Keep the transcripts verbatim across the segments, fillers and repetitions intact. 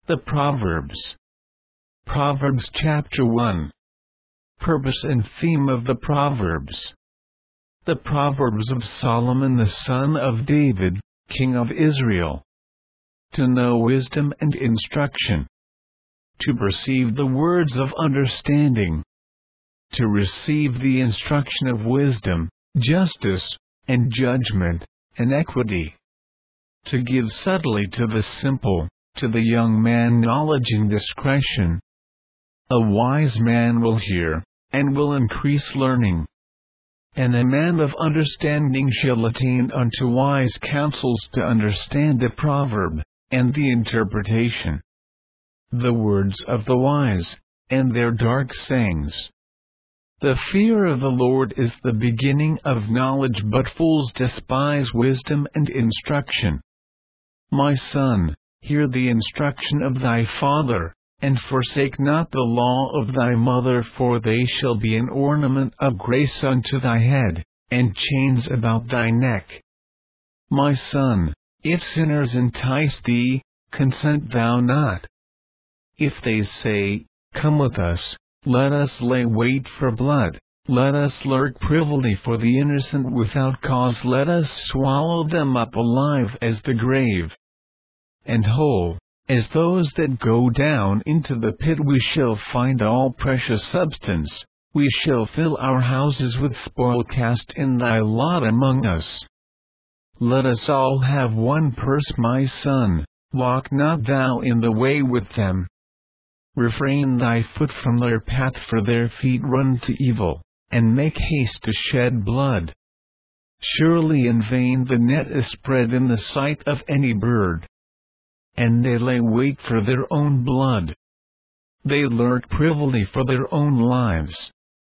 The Proverbs. Proverbs chapter one. Purpose and theme of the Proverbs. The Proverbs of Solomon the son of David, king of Israel. To know wisdom and instruction. To perceive the words of understanding. To receive the instruction of wisdom, justice, and judgment, and equity. To give subtly to the simple, to the young man knowledge and discretion. A wise man will hear, and will increase learning. And a man of understanding shall attain unto wise counsels to understand the proverb, and the interpretation. The words of the wise, and their dark sayings. The fear of the Lord is the beginning of knowledge, but fools despise wisdom and instruction. My son, hear the instruction of thy father, and forsake not the law of thy mother, for they shall be an ornament of grace unto thy head, and chains about thy neck. My son, if sinners entice thee, consent thou not. If they say, Come with us, let us lay wait for blood, let us lurk privily for the innocent without cause, let us swallow them up alive as the grave. And whole, as those that go down into the pit, we shall find all precious substance, we shall fill our houses with spoil. Cast in thy lot among us. Let us all have one purse, my son, walk not thou in the way with them. Refrain thy foot from their path, for their feet run to evil, and make haste to shed blood. Surely in vain the net is spread in the sight of any bird, and they lay wait for their own blood. They lurk privily for their own lives.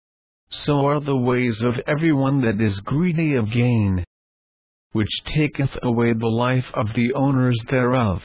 So are the ways of everyone that is greedy of gain, which taketh away the life of the owners thereof.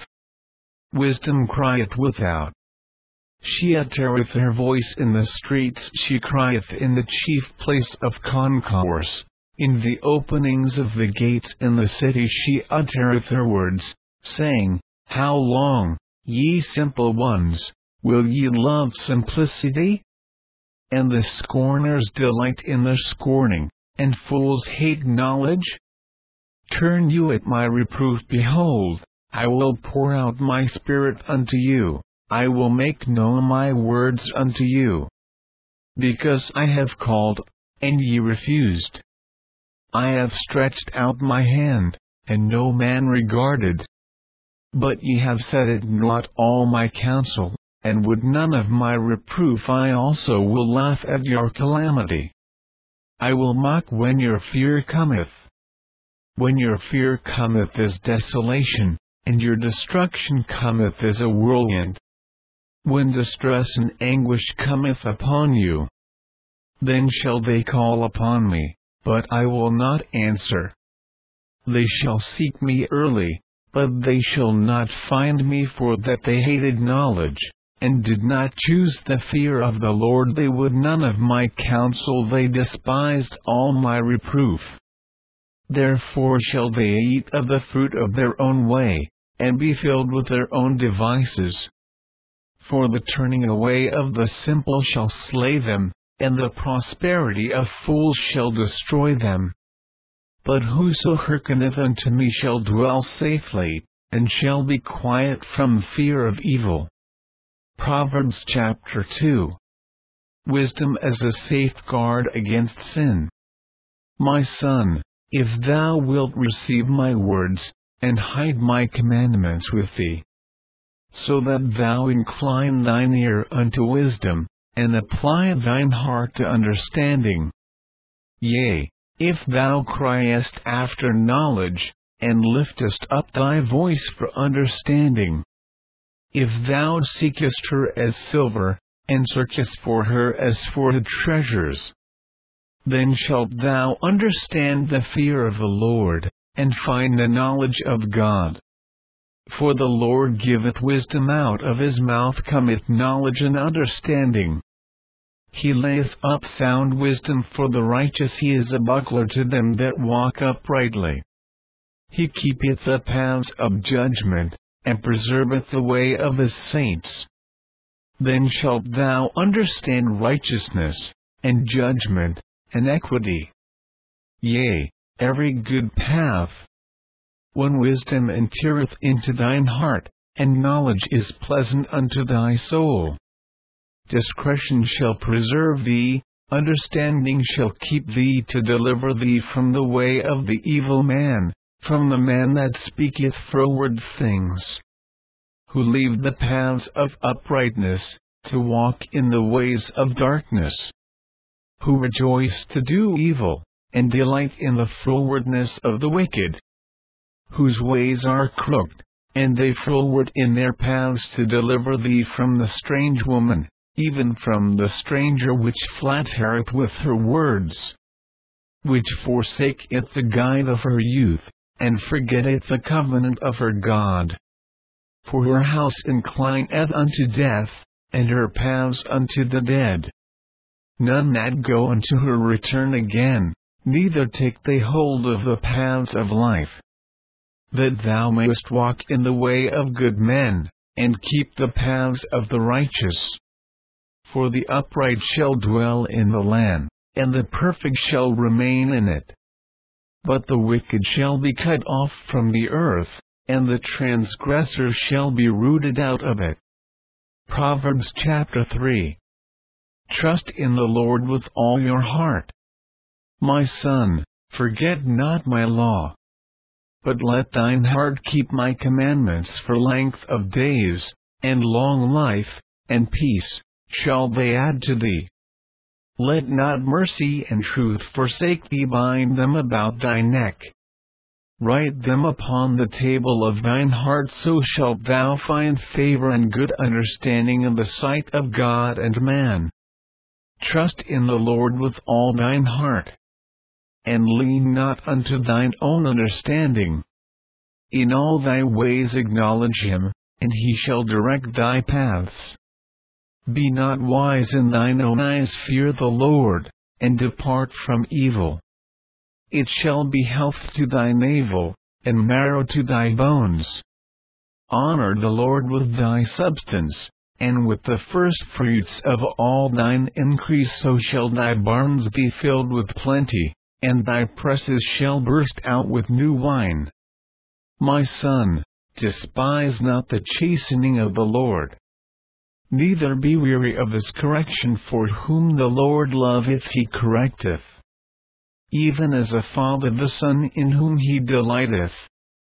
Wisdom crieth without. She uttereth her voice in the streets, she crieth in the chief place of concourse, in the openings of the gates in the city she uttereth her words, saying, How long, ye simple ones, will ye love simplicity? And the scorners delight in the scorning, and fools hate knowledge? Turn you at my reproof, behold, I will pour out my spirit unto you, I will make known my words unto you. Because I have called, and ye refused. I have stretched out my hand, and no man regarded. But ye have set at naught all my counsel, and would none of my reproof. I also will laugh at your calamity. I will mock when your fear cometh. When your fear cometh as desolation, and your destruction cometh as a whirlwind. When distress and anguish cometh upon you, then shall they call upon me, but I will not answer. They shall seek me early, but they shall not find me, for that they hated knowledge, and did not choose the fear of the Lord. They would none of my counsel, they despised all my reproof. Therefore shall they eat of the fruit of their own way, and be filled with their own devices. For the turning away of the simple shall slay them, and the prosperity of fools shall destroy them. But whoso hearkeneth unto me shall dwell safely, and shall be quiet from fear of evil. Proverbs chapter two. Wisdom as a safeguard against sin. My son, if thou wilt receive my words, and hide my commandments with thee, so that thou incline thine ear unto wisdom, and apply thine heart to understanding. Yea, if thou criest after knowledge, and liftest up thy voice for understanding. If thou seekest her as silver, and searchest for her as for the treasures, then shalt thou understand the fear of the Lord, and find the knowledge of God. For the Lord giveth wisdom, out of his mouth cometh knowledge and understanding. He layeth up sound wisdom for the righteous, he is a buckler to them that walk uprightly. He keepeth the paths of judgment, and preserveth the way of his saints. Then shalt thou understand righteousness, and judgment, and equity. Yea, every good path. When wisdom entereth into thine heart, and knowledge is pleasant unto thy soul. Discretion shall preserve thee, understanding shall keep thee to deliver thee from the way of the evil man, from the man that speaketh froward things. Who leave the paths of uprightness, to walk in the ways of darkness. Who rejoice to do evil, and delight in the frowardness of the wicked. Whose ways are crooked, and they froward in their paths to deliver thee from the strange woman, even from the stranger which flattereth with her words. Which forsaketh the guide of her youth, and forgetteth the covenant of her God. For her house inclineth unto death, and her paths unto the dead. None that go unto her return again, neither take they hold of the paths of life. That thou mayest walk in the way of good men, and keep the paths of the righteous. For the upright shall dwell in the land, and the perfect shall remain in it. But the wicked shall be cut off from the earth, and the transgressor shall be rooted out of it. Proverbs chapter three. Trust in the Lord with all your heart. My son, forget not my law. But let thine heart keep my commandments, for length of days, and long life, and peace, shall they add to thee. Let not mercy and truth forsake thee, bind them about thy neck. Write them upon the table of thine heart, so shalt thou find favor and good understanding in the sight of God and man. Trust in the Lord with all thine heart, and lean not unto thine own understanding. In all thy ways acknowledge him, and he shall direct thy paths. Be not wise in thine own eyes, fear the Lord, and depart from evil. It shall be health to thy navel, and marrow to thy bones. Honor the Lord with thy substance, and with the first fruits of all thine increase, so shall thy barns be filled with plenty, and thy presses shall burst out with new wine. My son, despise not the chastening of the Lord. Neither be weary of his correction, for whom the Lord loveth he correcteth. Even as a father the son in whom he delighteth.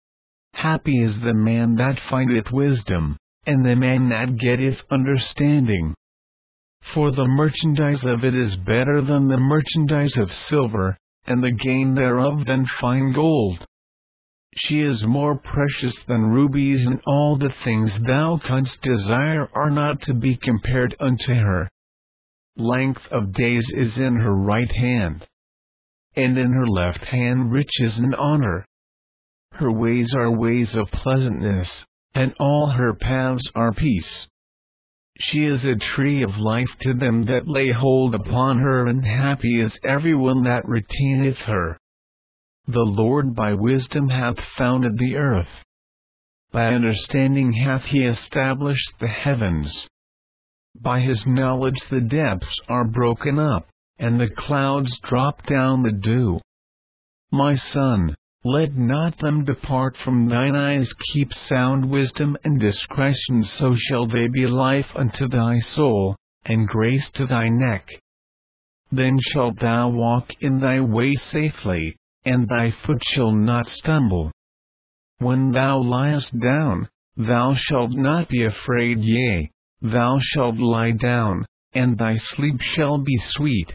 Happy is the man that findeth wisdom, and the man that getteth understanding. For the merchandise of it is better than the merchandise of silver, and the gain thereof than fine gold. She is more precious than rubies, and all the things thou canst desire are not to be compared unto her. Length of days is in her right hand, and in her left hand riches and honor. Her ways are ways of pleasantness, and all her paths are peace. She is a tree of life to them that lay hold upon her, and happy is every one that retaineth her. The Lord by wisdom hath founded the earth. By understanding hath he established the heavens. By his knowledge the depths are broken up, and the clouds drop down the dew. My son, let not them depart from thine eyes, keep sound wisdom and discretion, so shall they be life unto thy soul, and grace to thy neck. Then shalt thou walk in thy way safely, and thy foot shall not stumble. When thou liest down, thou shalt not be afraid, yea, thou shalt lie down, and thy sleep shall be sweet.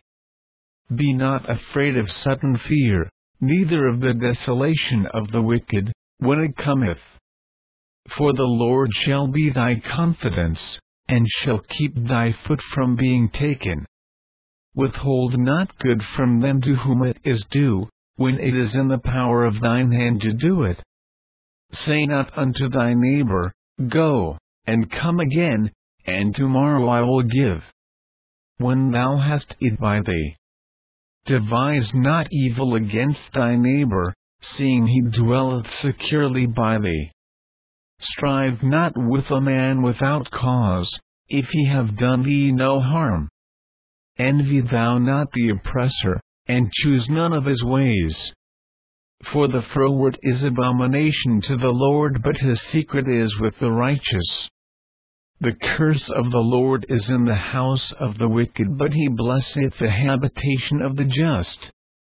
Be not afraid of sudden fear, neither of the desolation of the wicked, when it cometh. For the Lord shall be thy confidence, and shall keep thy foot from being taken. Withhold not good from them to whom it is due, when it is in the power of thine hand to do it. Say not unto thy neighbor, Go, and come again, and tomorrow I will give. When thou hast it by thee. Devise not evil against thy neighbor, seeing he dwelleth securely by thee. strive not with a man without cause, if he have done thee no harm. Envy thou not the oppressor, and choose none of his ways. For the froward is abomination to the Lord, but his secret is with the righteous. The curse of the Lord is in the house of the wicked, but he blesseth the habitation of the just.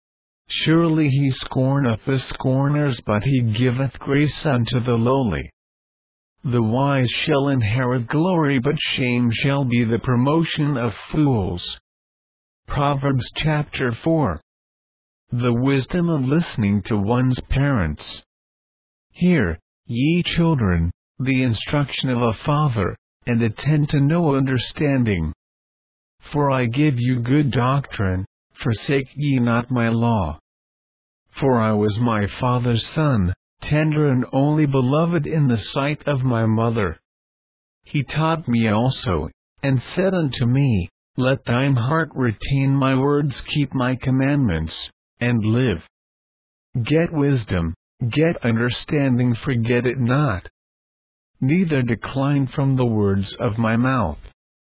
Surely he scorneth the scorners, but he giveth grace unto the lowly. The wise shall inherit glory, but shame shall be the promotion of fools. Proverbs chapter four. The wisdom of listening to one's parents. Hear, ye children, the instruction of a father, and attend to no understanding. For I give you good doctrine, forsake ye not my law. For I was my father's son, tender and only beloved in the sight of my mother. He taught me also, and said unto me, Let thine heart retain my words, keep my commandments, and live. Get wisdom, get understanding, forget it not. Neither decline from the words of my mouth.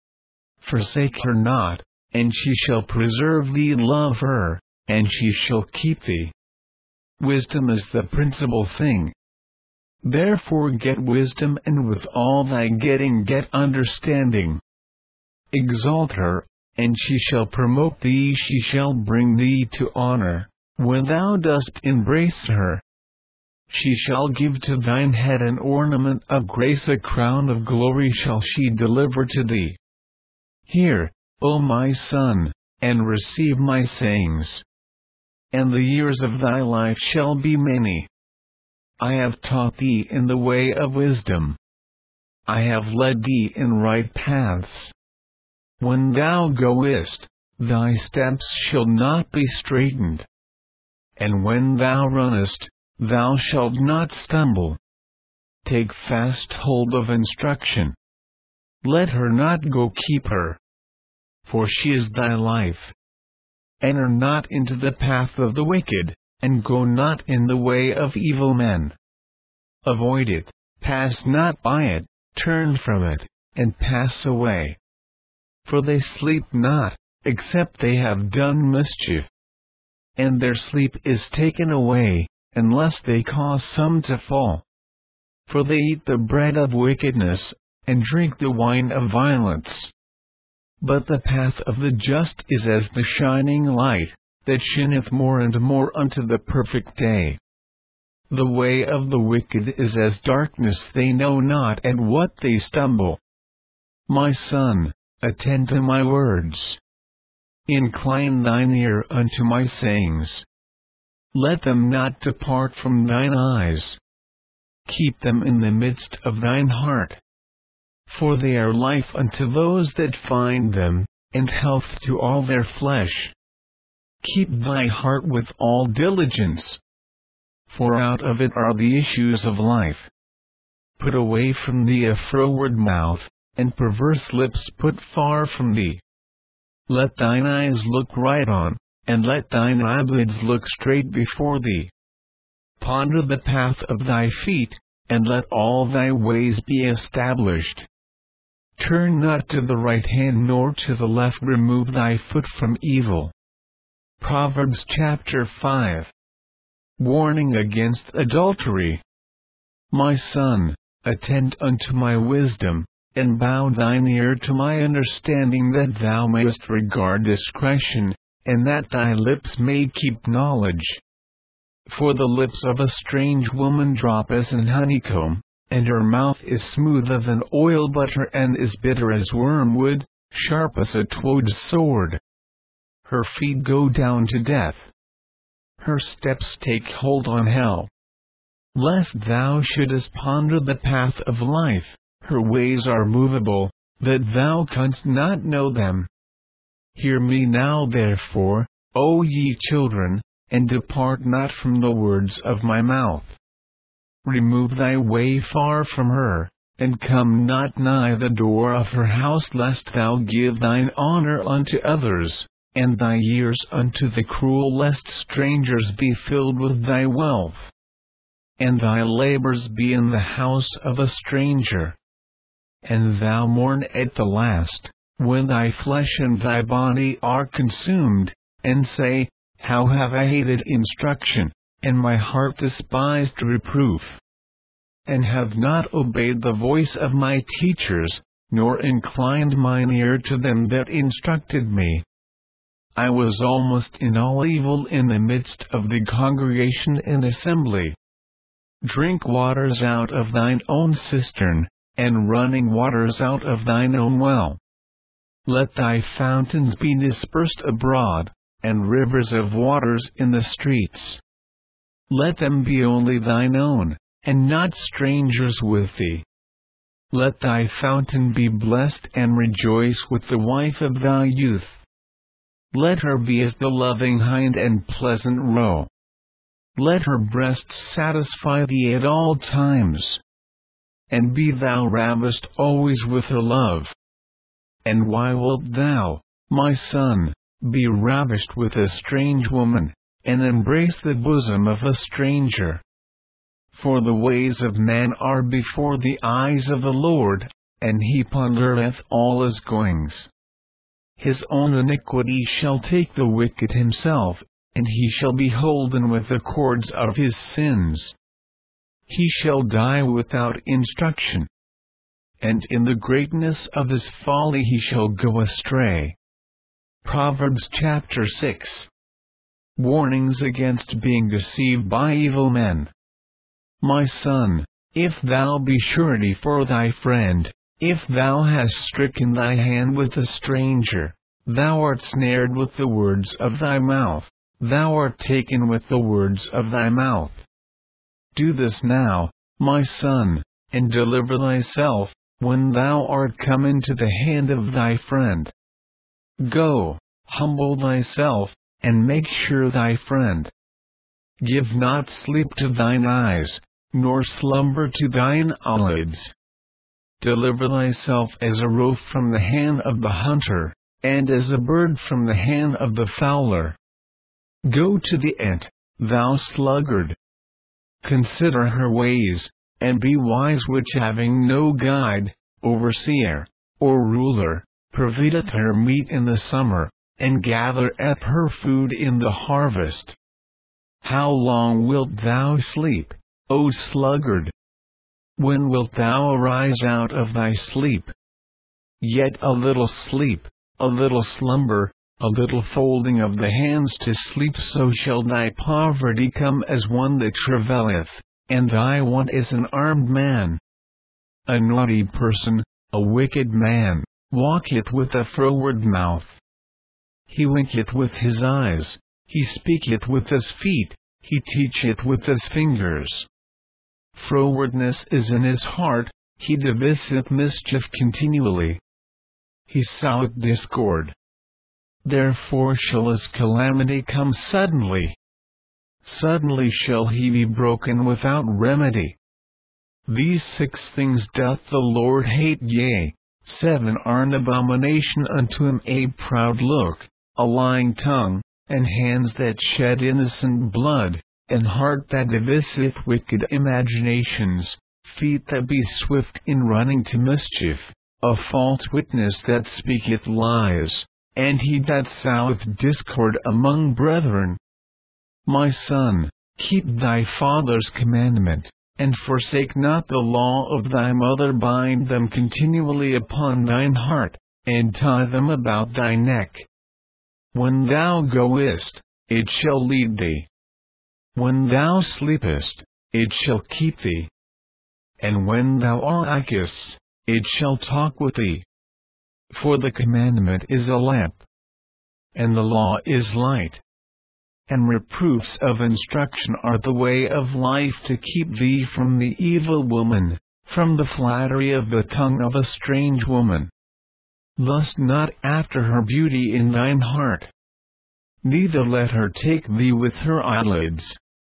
Forsake her not, and she shall preserve thee, love her, and she shall keep thee. Wisdom is the principal thing. Therefore get wisdom, and with all thy getting get understanding. Exalt her, and she shall promote thee, she shall bring thee to honor, when thou dost embrace her. She shall give to thine head an ornament of grace, a crown of glory shall she deliver to thee. Hear, O my son, and receive my sayings. And the years of thy life shall be many. I have taught thee in the way of wisdom. I have led thee in right paths. When thou goest, thy steps shall not be straitened. And when thou runnest, thou shalt not stumble. Take fast hold of instruction. Let her not go, keep her. For she is thy life. Enter not into the path of the wicked, and go not in the way of evil men. Avoid it, pass not by it, turn from it, and pass away. For they sleep not, except they have done mischief. And their sleep is taken away, unless they cause some to fall. For they eat the bread of wickedness, and drink the wine of violence. But the path of the just is as the shining light, that shineth more and more unto the perfect day. The way of the wicked is as darkness, they know not at what they stumble. My son, attend to my words. Incline thine ear unto my sayings. Let them not depart from thine eyes. Keep them in the midst of thine heart. For they are life unto those that find them, and health to all their flesh. Keep thy heart with all diligence. For out of it are the issues of life. Put away from thee a froward mouth, and perverse lips put far from thee. Let thine eyes look right on, and let thine eyelids look straight before thee. Ponder the path of thy feet, and let all thy ways be established. Turn not to the right hand nor to the left, remove thy foot from evil. Proverbs chapter five. Warning against adultery. My son, attend unto my wisdom, and bow thine ear to my understanding, that thou mayest regard discretion, and that thy lips may keep knowledge. For the lips of a strange woman drop as an honeycomb, and her mouth is smoother than oil butter, and is bitter as wormwood, sharp as a two-edged sword. Her feet go down to death. Her steps take hold on hell. Lest thou shouldest ponder the path of life, her ways are movable, that thou canst not know them. Hear me now therefore, O ye children, and depart not from the words of my mouth. Remove thy way far from her, and come not nigh the door of her house, lest thou give thine honor unto others, and thy years unto the cruel, lest strangers be filled with thy wealth. and thy labors be in the house of a stranger. And thou mourn at the last, when thy flesh and thy body are consumed, and say, How have I hated instruction, and my heart despised reproof, and have not obeyed the voice of my teachers, nor inclined mine ear to them that instructed me. I was almost in all evil in the midst of the congregation and assembly. Drink waters out of thine own cistern, and running waters out of thine own well. Let thy fountains be dispersed abroad, and rivers of waters in the streets. Let them be only thine own, and not strangers with thee. Let thy fountain be blessed, and rejoice with the wife of thy youth. Let her be as the loving hind and pleasant roe. Let her breasts satisfy thee at all times. And be thou ravished always with her love. And why wilt thou, my son, be ravished with a strange woman, and embrace the bosom of a stranger? For the ways of man are before the eyes of the Lord, and he pondereth all his goings. His own iniquity shall take the wicked himself, and he shall be holden with the cords of his sins. He shall die without instruction, and in the greatness of his folly he shall go astray. Proverbs chapter six. Warnings against being deceived by evil men. My son, if thou be surety for thy friend, if thou hast stricken thy hand with a stranger, thou art snared with the words of thy mouth, thou art taken with the words of thy mouth. Do this now, my son, and deliver thyself, when thou art come into the hand of thy friend. Go, humble thyself, and make sure thy friend. Give not sleep to thine eyes, nor slumber to thine eyelids. Deliver thyself as a roe from the hand of the hunter, and as a bird from the hand of the fowler. Go to the ant, thou sluggard. Consider her ways, and be wise, which having no guide, overseer, or ruler, provideth her meat in the summer, and gathereth her food in the harvest. How long wilt thou sleep, O sluggard? When wilt thou arise out of thy sleep? Yet a little sleep, a little slumber, a little folding of the hands to sleep, so shall thy poverty come as one that travaileth, and thy want as an armed man. A naughty person, a wicked man, walketh with a froward mouth. He winketh with his eyes, he speaketh with his feet, he teacheth with his fingers. Frowardness is in his heart, he deviseth mischief continually. He soweth discord. Therefore shall his calamity come suddenly. Suddenly shall he be broken without remedy. These six things doth the Lord hate, yea, seven are an abomination unto him: a proud look, a lying tongue, and hands that shed innocent blood, and heart that deviseth wicked imaginations, feet that be swift in running to mischief, a false witness that speaketh lies, and he that soweth discord among brethren. My son, keep thy father's commandment, and forsake not the law of thy mother. Bind them continually upon thine heart, and tie them about thy neck. When thou goest, it shall lead thee. When thou sleepest, it shall keep thee. And when thou awakest, it shall talk with thee. For the commandment is a lamp, and the law is light, and reproofs of instruction are the way of life, to keep thee from the evil woman, from the flattery of the tongue of a strange woman. Lust not after her beauty in thine heart, neither let her take thee with her eyelids.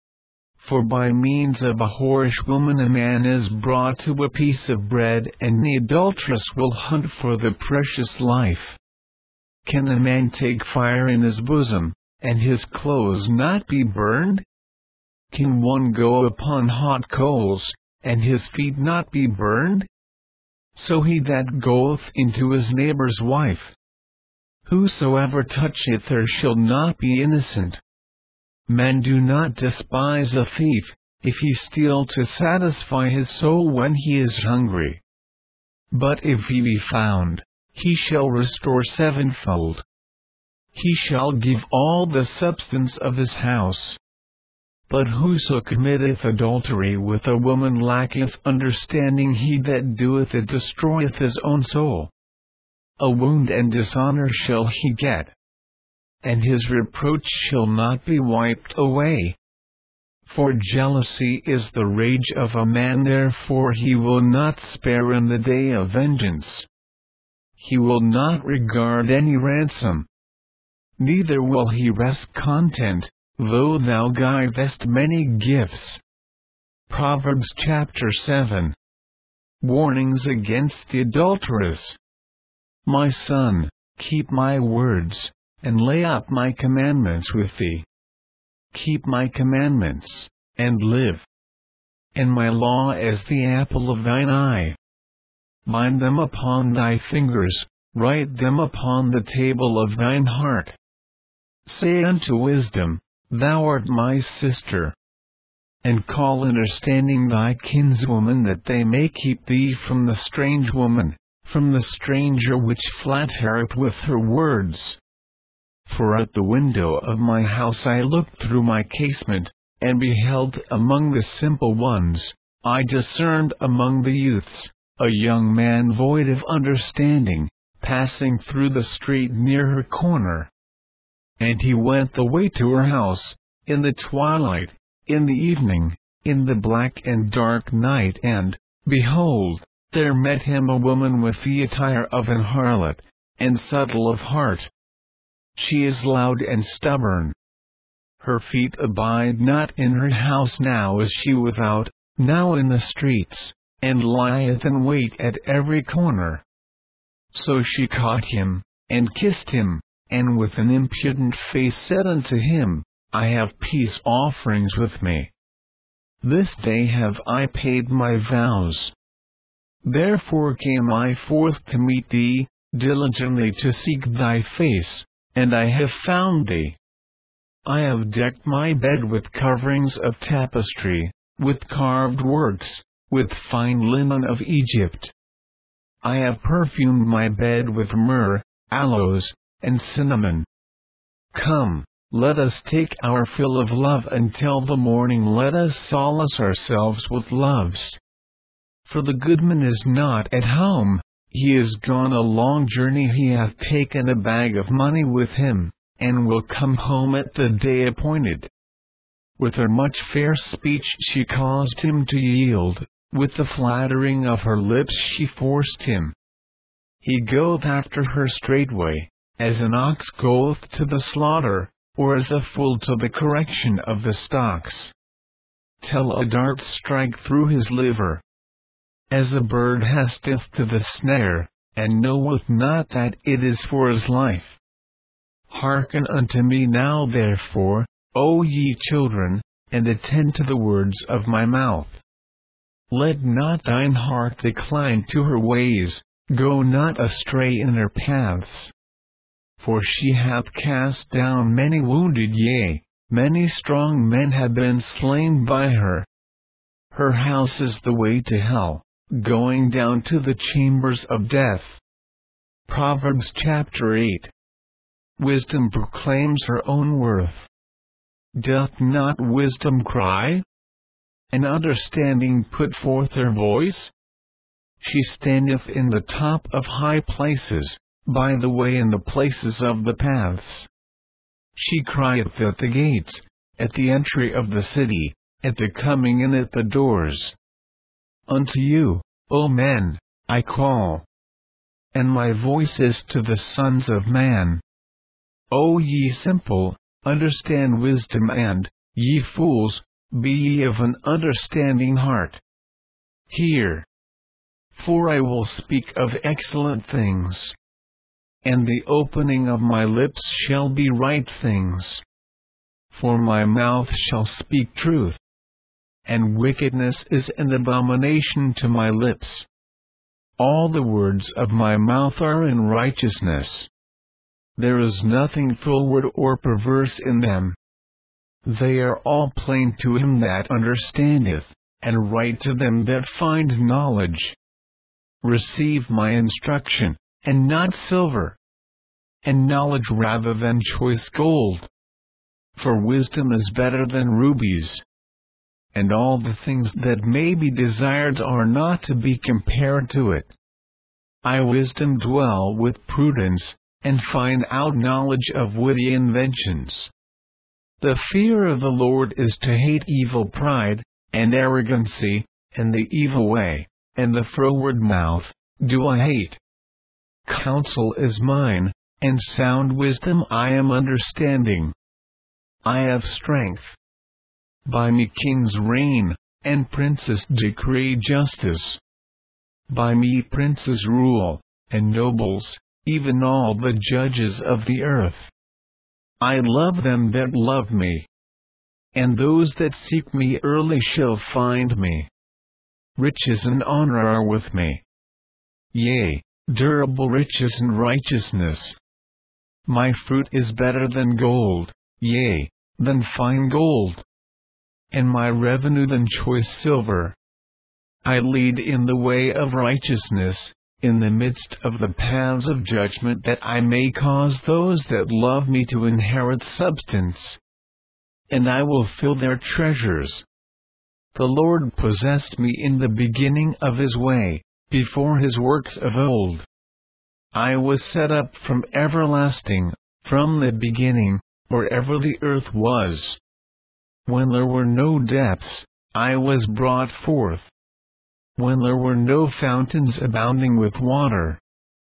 For by means of a whorish woman a man is brought to a piece of bread, and the adulteress will hunt for the precious life. Can a man take fire in his bosom, and his clothes not be burned? Can one go upon hot coals, and his feet not be burned? So he that goeth into his neighbor's wife, whosoever toucheth her shall not be innocent. Men do not despise a thief, if he steal to satisfy his soul when he is hungry. But if he be found, he shall restore sevenfold. He shall give all the substance of his house. But whoso committeth adultery with a woman lacketh understanding. He that doeth it destroyeth his own soul. A wound and dishonor shall he get, and his reproach shall not be wiped away. For jealousy is the rage of a man, therefore he will not spare in the day of vengeance. He will not regard any ransom. Neither will he rest content, though thou givest many gifts. Proverbs chapter seven. Warnings against the adulteress. My son, keep my words, and lay up my commandments with thee. Keep my commandments, and live. And my law as the apple of thine eye. Bind them upon thy fingers, write them upon the table of thine heart. Say unto wisdom, Thou art my sister. And call understanding thy kinswoman, that they may keep thee from the strange woman, from the stranger which flattereth with her words. For at the window of my house I looked through my casement, and beheld among the simple ones, I discerned among the youths, a young man void of understanding, passing through the street near her corner. And he went the way to her house, in the twilight, in the evening, in the black and dark night, and, behold, there met him a woman with the attire of an harlot, and subtle of heart. She is loud and stubborn. Her feet abide not in her house, now is she without, now in the streets, and lieth in wait at every corner. So she caught him, and kissed him, and with an impudent face said unto him, I have peace offerings with me. This day have I paid my vows. Therefore came I forth to meet thee, diligently to seek thy face, and I have found thee. I have decked my bed with coverings of tapestry, with carved works, with fine linen of Egypt. I have perfumed my bed with myrrh, aloes, and cinnamon. Come, let us take our fill of love until the morning, let us solace ourselves with loves. For the goodman is not at home, he is gone a long journey, he hath taken a bag of money with him, and will come home at the day appointed. With her much fair speech she caused him to yield, with the flattering of her lips she forced him. He goeth after her straightway, as an ox goeth to the slaughter, or as a fool to the correction of the stocks. Till a dart strike through his liver. As a bird hasteth to the snare, and knoweth not that it is for his life. Hearken unto me now therefore, O ye children, and attend to the words of my mouth. Let not thine heart decline to her ways, go not astray in her paths. For she hath cast down many wounded, yea, many strong men have been slain by her. Her house is the way to hell, going down to the chambers of death. Proverbs chapter eight. Wisdom proclaims her own worth. Doth not wisdom cry? And understanding put forth her voice? She standeth in the top of high places, by the way in the places of the paths. She crieth at the gates, at the entry of the city, at the coming in at the doors. Unto you, O men, I call, and my voice is to the sons of man. O ye simple, understand wisdom, and, ye fools, be ye of an understanding heart. Hear. For I will speak of excellent things, and the opening of my lips shall be right things. For my mouth shall speak truth, and wickedness is an abomination to my lips. All the words of my mouth are in righteousness. There is nothing froward or perverse in them. They are all plain to him that understandeth, and right to them that find knowledge. Receive my instruction, and not silver, and knowledge rather than choice gold. For wisdom is better than rubies, and all the things that may be desired are not to be compared to it. I wisdom dwell with prudence, and find out knowledge of witty inventions. The fear of the Lord is to hate evil pride, and arrogancy, and the evil way, and the froward mouth, do I hate. Counsel is mine, and sound wisdom I am understanding. I have strength. By me kings reign, and princes decree justice. By me princes rule, and nobles, even all the judges of the earth. I love them that love me, and those that seek me early shall find me. Riches and honor are with me, yea, durable riches and righteousness. My fruit is better than gold, yea, than fine gold, and my revenue than choice silver. I lead in the way of righteousness, in the midst of the paths of judgment, that I may cause those that love me to inherit substance, and I will fill their treasures. The Lord possessed me in the beginning of his way, before his works of old. I was set up from everlasting, from the beginning, or ever the earth was. When there were no depths, I was brought forth. When there were no fountains abounding with water.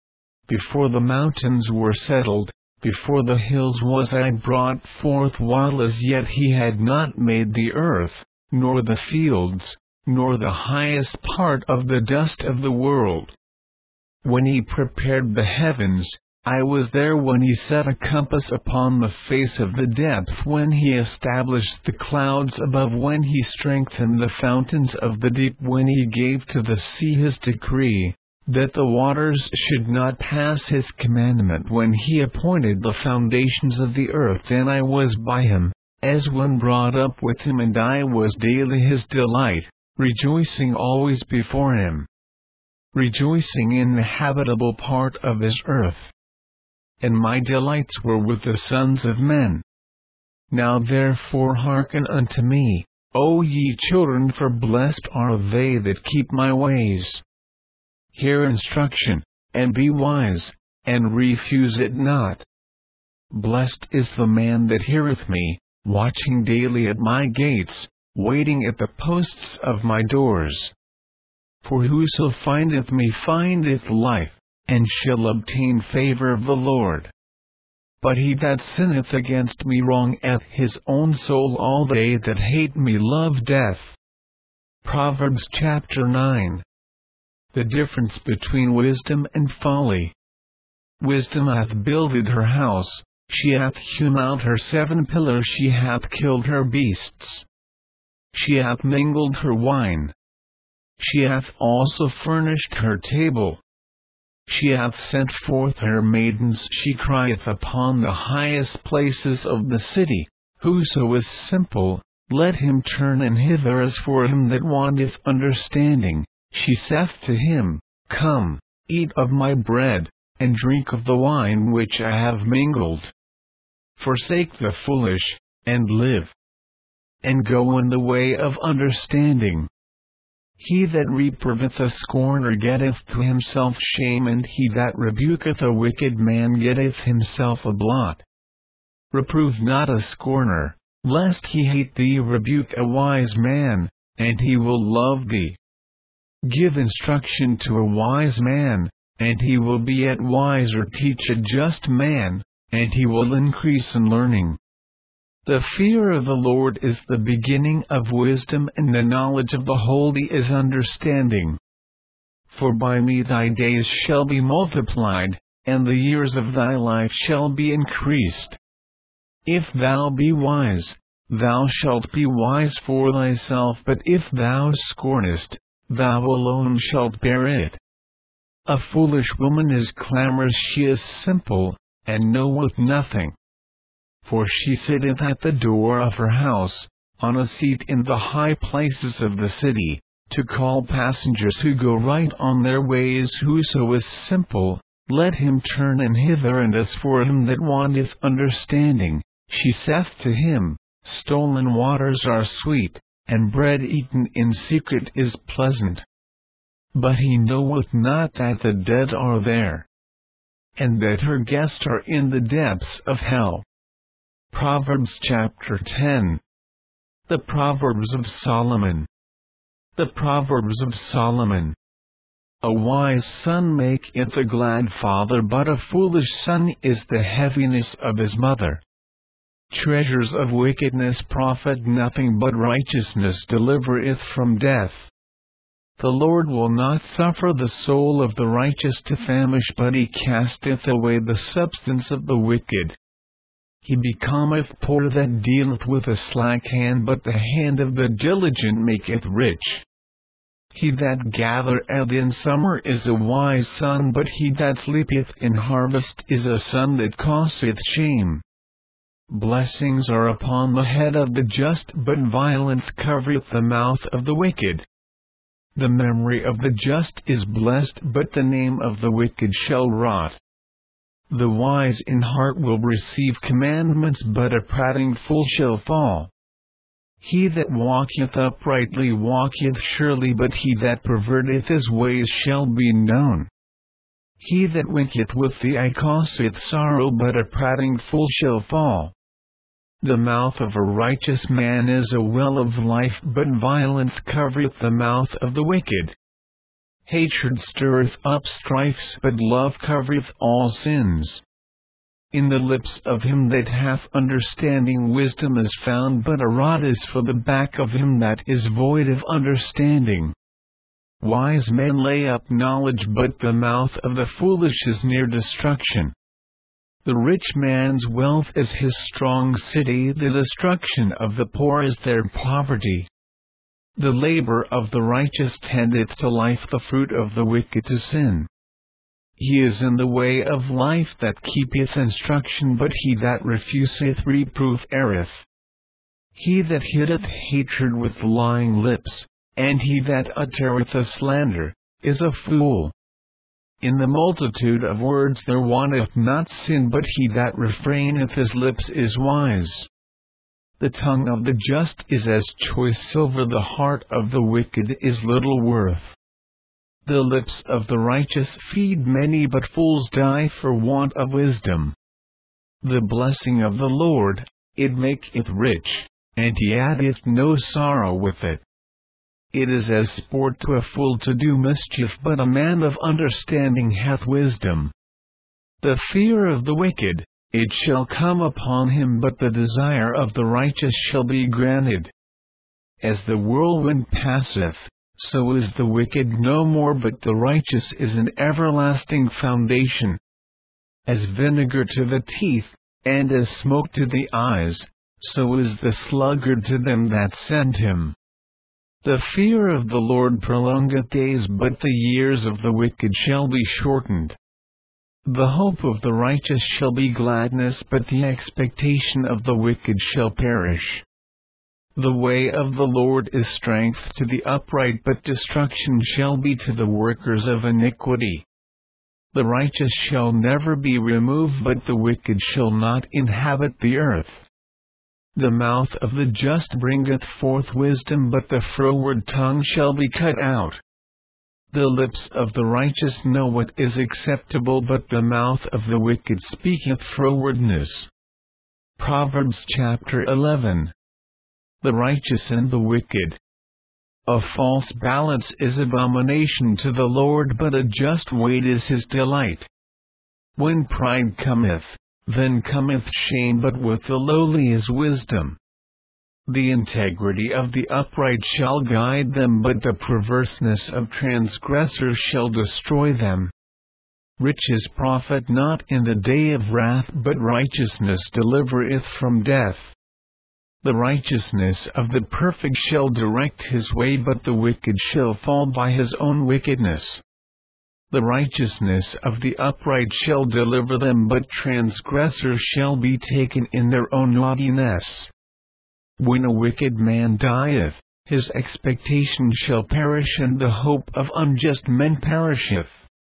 Before the mountains were settled, before the hills was I brought forth, while as yet he had not made the earth, nor the fields, nor the highest part of the dust of the world. When he prepared the heavens, I was there. When he set a compass upon the face of the depth, when he established the clouds above, when he strengthened the fountains of the deep, when he gave to the sea his decree, that the waters should not pass his commandment, when he appointed the foundations of the earth, then I was by him, as one brought up with him, and I was daily his delight, rejoicing always before him, rejoicing in the habitable part of his earth. And my delights were with the sons of men. Now therefore hearken unto me, O ye children, for blessed are they that keep my ways. Hear instruction, and be wise, and refuse it not. Blessed is the man that heareth me, watching daily at my gates, waiting at the posts of my doors. For whoso findeth me findeth life, and shall obtain favor of the Lord. But he that sinneth against me wrongeth his own soul. All they that hate me love death. Proverbs chapter nine. The difference between wisdom and folly. Wisdom hath builded her house, she hath hewn out her seven pillars, she hath killed her beasts. She hath mingled her wine. She hath also furnished her table. She hath sent forth her maidens, she crieth upon the highest places of the city. Whoso is simple, let him turn in hither. As for him that wanteth understanding, she saith to him, Come, eat of my bread, and drink of the wine which I have mingled. Forsake the foolish, and live, and go in the way of understanding. He that reproveth a scorner getteth to himself shame, and he that rebuketh a wicked man getteth himself a blot. Reprove not a scorner, lest he hate thee. Rebuke a wise man, and he will love thee. Give instruction to a wise man, and he will be yet wiser. Teach a just man, and he will increase in learning. The fear of the Lord is the beginning of wisdom, and the knowledge of the holy is understanding. For by me thy days shall be multiplied, and the years of thy life shall be increased. If thou be wise, thou shalt be wise for thyself, but if thou scornest, thou alone shalt bear it. A foolish woman is clamorous, she is simple, and knoweth nothing. For she sitteth at the door of her house, on a seat in the high places of the city, to call passengers who go right on their ways. Whoso is simple, let him turn in hither. And as for him that wanteth understanding, she saith to him, stolen waters are sweet, and bread eaten in secret is pleasant. But he knoweth not that the dead are there, and that her guests are in the depths of hell. Proverbs chapter ten. The Proverbs of Solomon. The Proverbs of Solomon. A wise son maketh a glad father, but a foolish son is the heaviness of his mother. Treasures of wickedness profit nothing, but righteousness delivereth from death. The Lord will not suffer the soul of the righteous to famish, but he casteth away the substance of the wicked. He becometh poor that dealeth with a slack hand, but the hand of the diligent maketh rich. He that gathereth in summer is a wise son, but he that sleepeth in harvest is a son that causeth shame. Blessings are upon the head of the just, but violence covereth the mouth of the wicked. The memory of the just is blessed, but the name of the wicked shall rot. The wise in heart will receive commandments, but a prating fool shall fall. He that walketh uprightly walketh surely, but he that perverteth his ways shall be known. He that winketh with the eye causeth sorrow, but a prating fool shall fall. The mouth of a righteous man is a well of life, but violence covereth the mouth of the wicked. Hatred stirreth up strifes, but love covereth all sins. In the lips of him that hath understanding wisdom is found, but a rod is for the back of him that is void of understanding. Wise men lay up knowledge, but the mouth of the foolish is near destruction. The rich man's wealth is his strong city, the destruction of the poor is their poverty. The labor of the righteous tendeth to life, the fruit of the wicked to sin. He is in the way of life that keepeth instruction, but he that refuseth reproof erreth. He that hiddeth hatred with lying lips, and he that uttereth a slander, is a fool. In the multitude of words there wanteth not sin, but he that refraineth his lips is wise. The tongue of the just is as choice silver, the heart of the wicked is little worth. The lips of the righteous feed many, but fools die for want of wisdom. The blessing of the Lord, it maketh rich, and he addeth no sorrow with it. It is as sport to a fool to do mischief, but a man of understanding hath wisdom. The fear of the wicked, it shall come upon him, but the desire of the righteous shall be granted. As the whirlwind passeth, so is the wicked no more, but the righteous is an everlasting foundation. As vinegar to the teeth, and as smoke to the eyes, so is the sluggard to them that send him. The fear of the Lord prolongeth days, but the years of the wicked shall be shortened. The hope of the righteous shall be gladness, but the expectation of the wicked shall perish. The way of the Lord is strength to the upright, but destruction shall be to the workers of iniquity. The righteous shall never be removed, but the wicked shall not inhabit the earth. The mouth of the just bringeth forth wisdom, but the froward tongue shall be cut out. The lips of the righteous know what is acceptable, but the mouth of the wicked speaketh frowardness. Proverbs chapter eleven. The righteous and the wicked. A false balance is abomination to the Lord, but a just weight is his delight. When pride cometh, then cometh shame, but with the lowly is wisdom. The integrity of the upright shall guide them, but the perverseness of transgressors shall destroy them. Riches profit not in the day of wrath, but righteousness delivereth from death. The righteousness of the perfect shall direct his way, but the wicked shall fall by his own wickedness. The righteousness of the upright shall deliver them, but transgressors shall be taken in their own naughtiness. When a wicked man dieth, his expectation shall perish, and the hope of unjust men perisheth.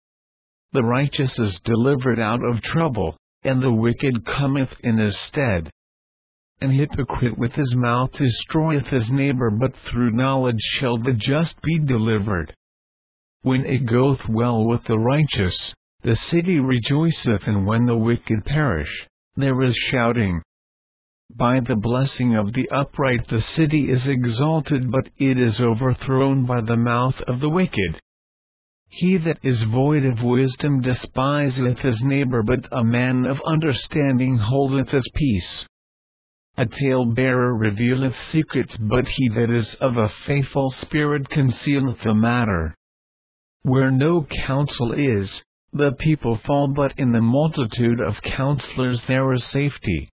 The righteous is delivered out of trouble, and the wicked cometh in his stead. An hypocrite with his mouth destroyeth his neighbor, but through knowledge shall the just be delivered. When it goeth well with the righteous, the city rejoiceth, and when the wicked perish, there is shouting. By the blessing of the upright the city is exalted, but it is overthrown by the mouth of the wicked. He that is void of wisdom despiseth his neighbor, but a man of understanding holdeth his peace. A talebearer revealeth secrets, but he that is of a faithful spirit concealeth the matter. Where no counsel is, the people fall, but in the multitude of counselors there is safety.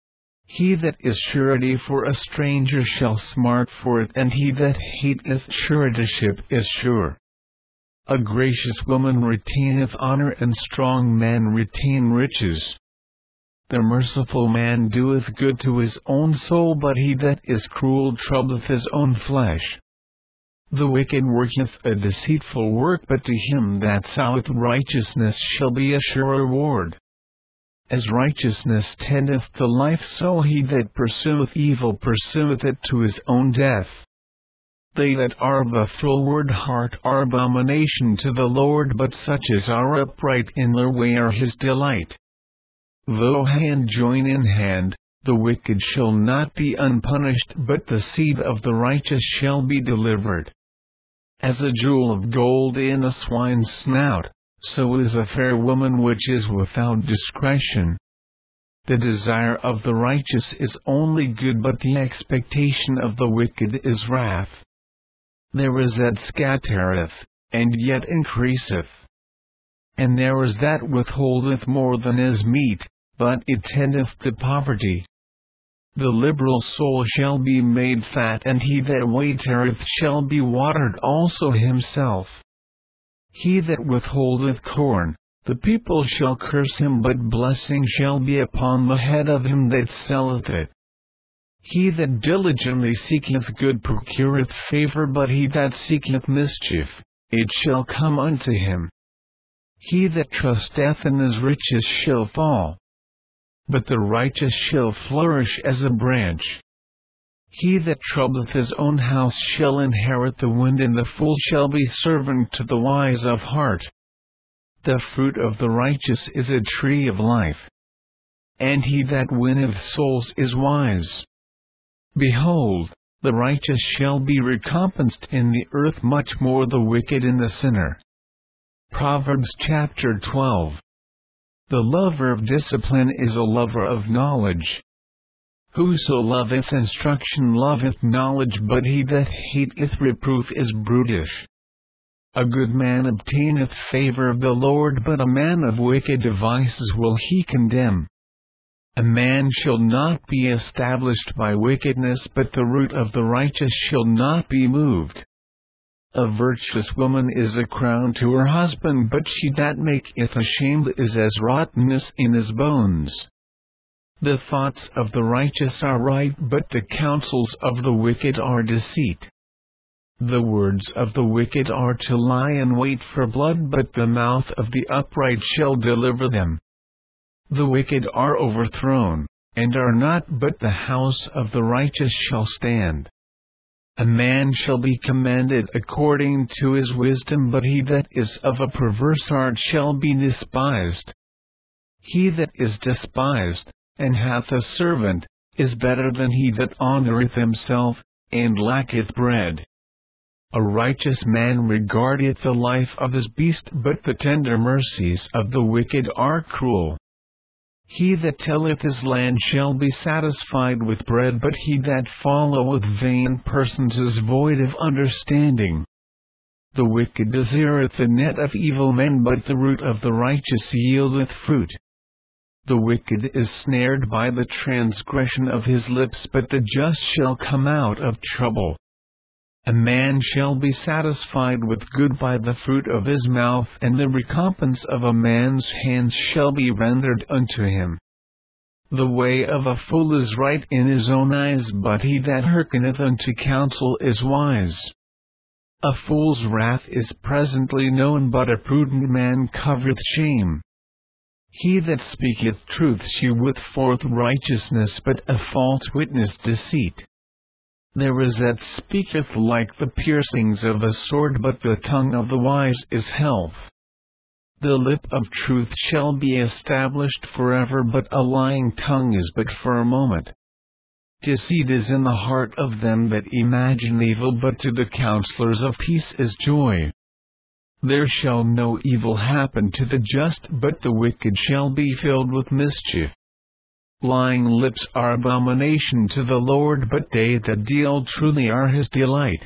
He that is surety for a stranger shall smart for it, and he that hateth suretyship is sure. A gracious woman retaineth honor, and strong men retain riches. The merciful man doeth good to his own soul, but he that is cruel troubleth his own flesh. The wicked worketh a deceitful work, but to him that soweth righteousness shall be a sure reward. As righteousness tendeth to life, so he that pursueth evil pursueth it to his own death. They that are of a froward heart are abomination to the Lord, but such as are upright in their way are his delight. Though hand join in hand, the wicked shall not be unpunished, but the seed of the righteous shall be delivered. As a jewel of gold in a swine's snout, so is a fair woman which is without discretion. The desire of the righteous is only good, but the expectation of the wicked is wrath. There is that scattereth, and yet increaseth. And there is that withholdeth more than is meet, but it tendeth to poverty. The liberal soul shall be made fat, and he that waitereth shall be watered also himself. He that withholdeth corn, the people shall curse him, but blessing shall be upon the head of him that selleth it. He that diligently seeketh good procureth favor, but he that seeketh mischief, it shall come unto him. He that trusteth in his riches shall fall, but the righteous shall flourish as a branch. He that troubleth his own house shall inherit the wind, and the fool shall be servant to the wise of heart. The fruit of the righteous is a tree of life, and he that winneth souls is wise. Behold, the righteous shall be recompensed in the earth, much more the wicked and the sinner. Proverbs chapter twelve. The lover of discipline is a lover of knowledge. Whoso loveth instruction loveth knowledge, but he that hateth reproof is brutish. A good man obtaineth favor of the Lord, but a man of wicked devices will he condemn. A man shall not be established by wickedness, but the root of the righteous shall not be moved. A virtuous woman is a crown to her husband, but she that maketh ashamed is as rottenness in his bones. The thoughts of the righteous are right, but the counsels of the wicked are deceit. The words of the wicked are to lie in wait for blood, but the mouth of the upright shall deliver them. The wicked are overthrown, and are not, but the house of the righteous shall stand. A man shall be commended according to his wisdom, but he that is of a perverse heart shall be despised. He that is despised, and hath a servant, is better than he that honoureth himself, and lacketh bread. A righteous man regardeth the life of his beast, but the tender mercies of the wicked are cruel. He that tilleth his land shall be satisfied with bread, but he that followeth vain persons is void of understanding. The wicked desireth the net of evil men, but the root of the righteous yieldeth fruit. The wicked is snared by the transgression of his lips, but the just shall come out of trouble. A man shall be satisfied with good by the fruit of his mouth, and the recompense of a man's hands shall be rendered unto him. The way of a fool is right in his own eyes, but he that hearkeneth unto counsel is wise. A fool's wrath is presently known, but a prudent man covereth shame. He that speaketh truth sheweth forth righteousness, but a false witness deceit. There is that speaketh like the piercings of a sword, but the tongue of the wise is health. The lip of truth shall be established forever, but a lying tongue is but for a moment. Deceit is in the heart of them that imagine evil, but to the counselors of peace is joy. There shall no evil happen to the just, but the wicked shall be filled with mischief. Lying lips are abomination to the Lord, but they that deal truly are his delight.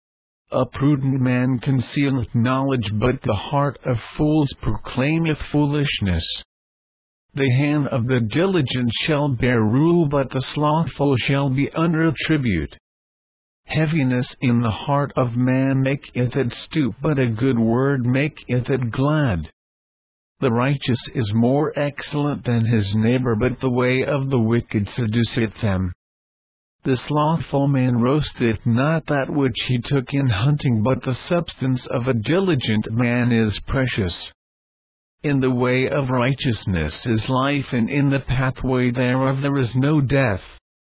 A prudent man concealeth knowledge, but the heart of fools proclaimeth foolishness. The hand of the diligent shall bear rule, but the slothful shall be under tribute. Heaviness in the heart of man maketh it stoop, but a good word maketh it glad. The righteous is more excellent than his neighbor, but the way of the wicked seduceth them. The slothful man roasteth not that which he took in hunting, but the substance of a diligent man is precious. In the way of righteousness is life, and in the pathway thereof there is no death.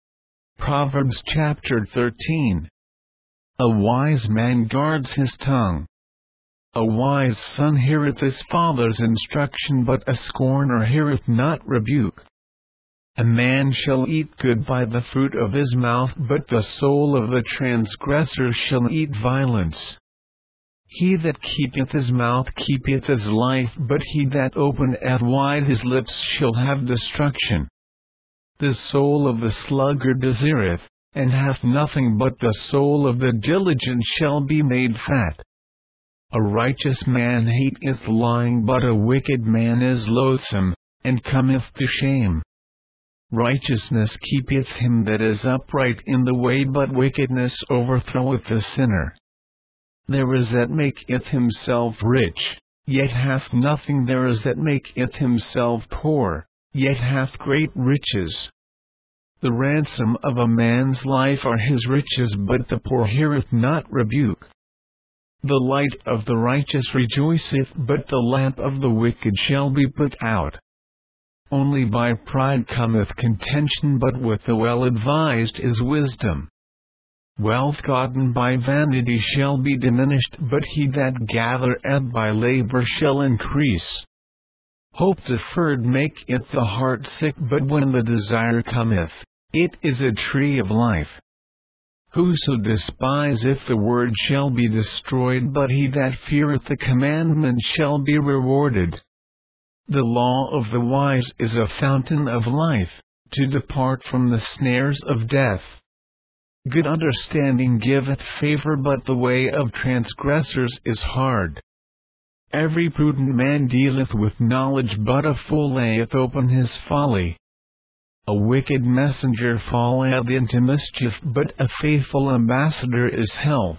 Proverbs chapter thirteen. A wise man guards his tongue. A wise son heareth his father's instruction, but a scorner heareth not rebuke. A man shall eat good by the fruit of his mouth, but the soul of the transgressor shall eat violence. He that keepeth his mouth keepeth his life, but he that openeth wide his lips shall have destruction. The soul of the sluggard desireth, and hath nothing, but the soul of the diligent shall be made fat. A righteous man hateth lying, but a wicked man is loathsome, and cometh to shame. Righteousness keepeth him that is upright in the way, but wickedness overthroweth the sinner. There is that maketh himself rich, yet hath nothing. There is that maketh himself poor, yet hath great riches. The ransom of a man's life are his riches, but the poor heareth not rebuke. The light of the righteous rejoiceth, but the lamp of the wicked shall be put out. Only by pride cometh contention, but with the well-advised is wisdom. Wealth gotten by vanity shall be diminished, but he that gathereth by labor shall increase. Hope deferred maketh the heart sick, but when the desire cometh, it is a tree of life. Whoso despiseth the word shall be destroyed, but he that feareth the commandment shall be rewarded. The law of the wise is a fountain of life, to depart from the snares of death. Good understanding giveth favor, but the way of transgressors is hard. Every prudent man dealeth with knowledge, but a fool layeth open his folly. A wicked messenger falleth into mischief, but a faithful ambassador is health.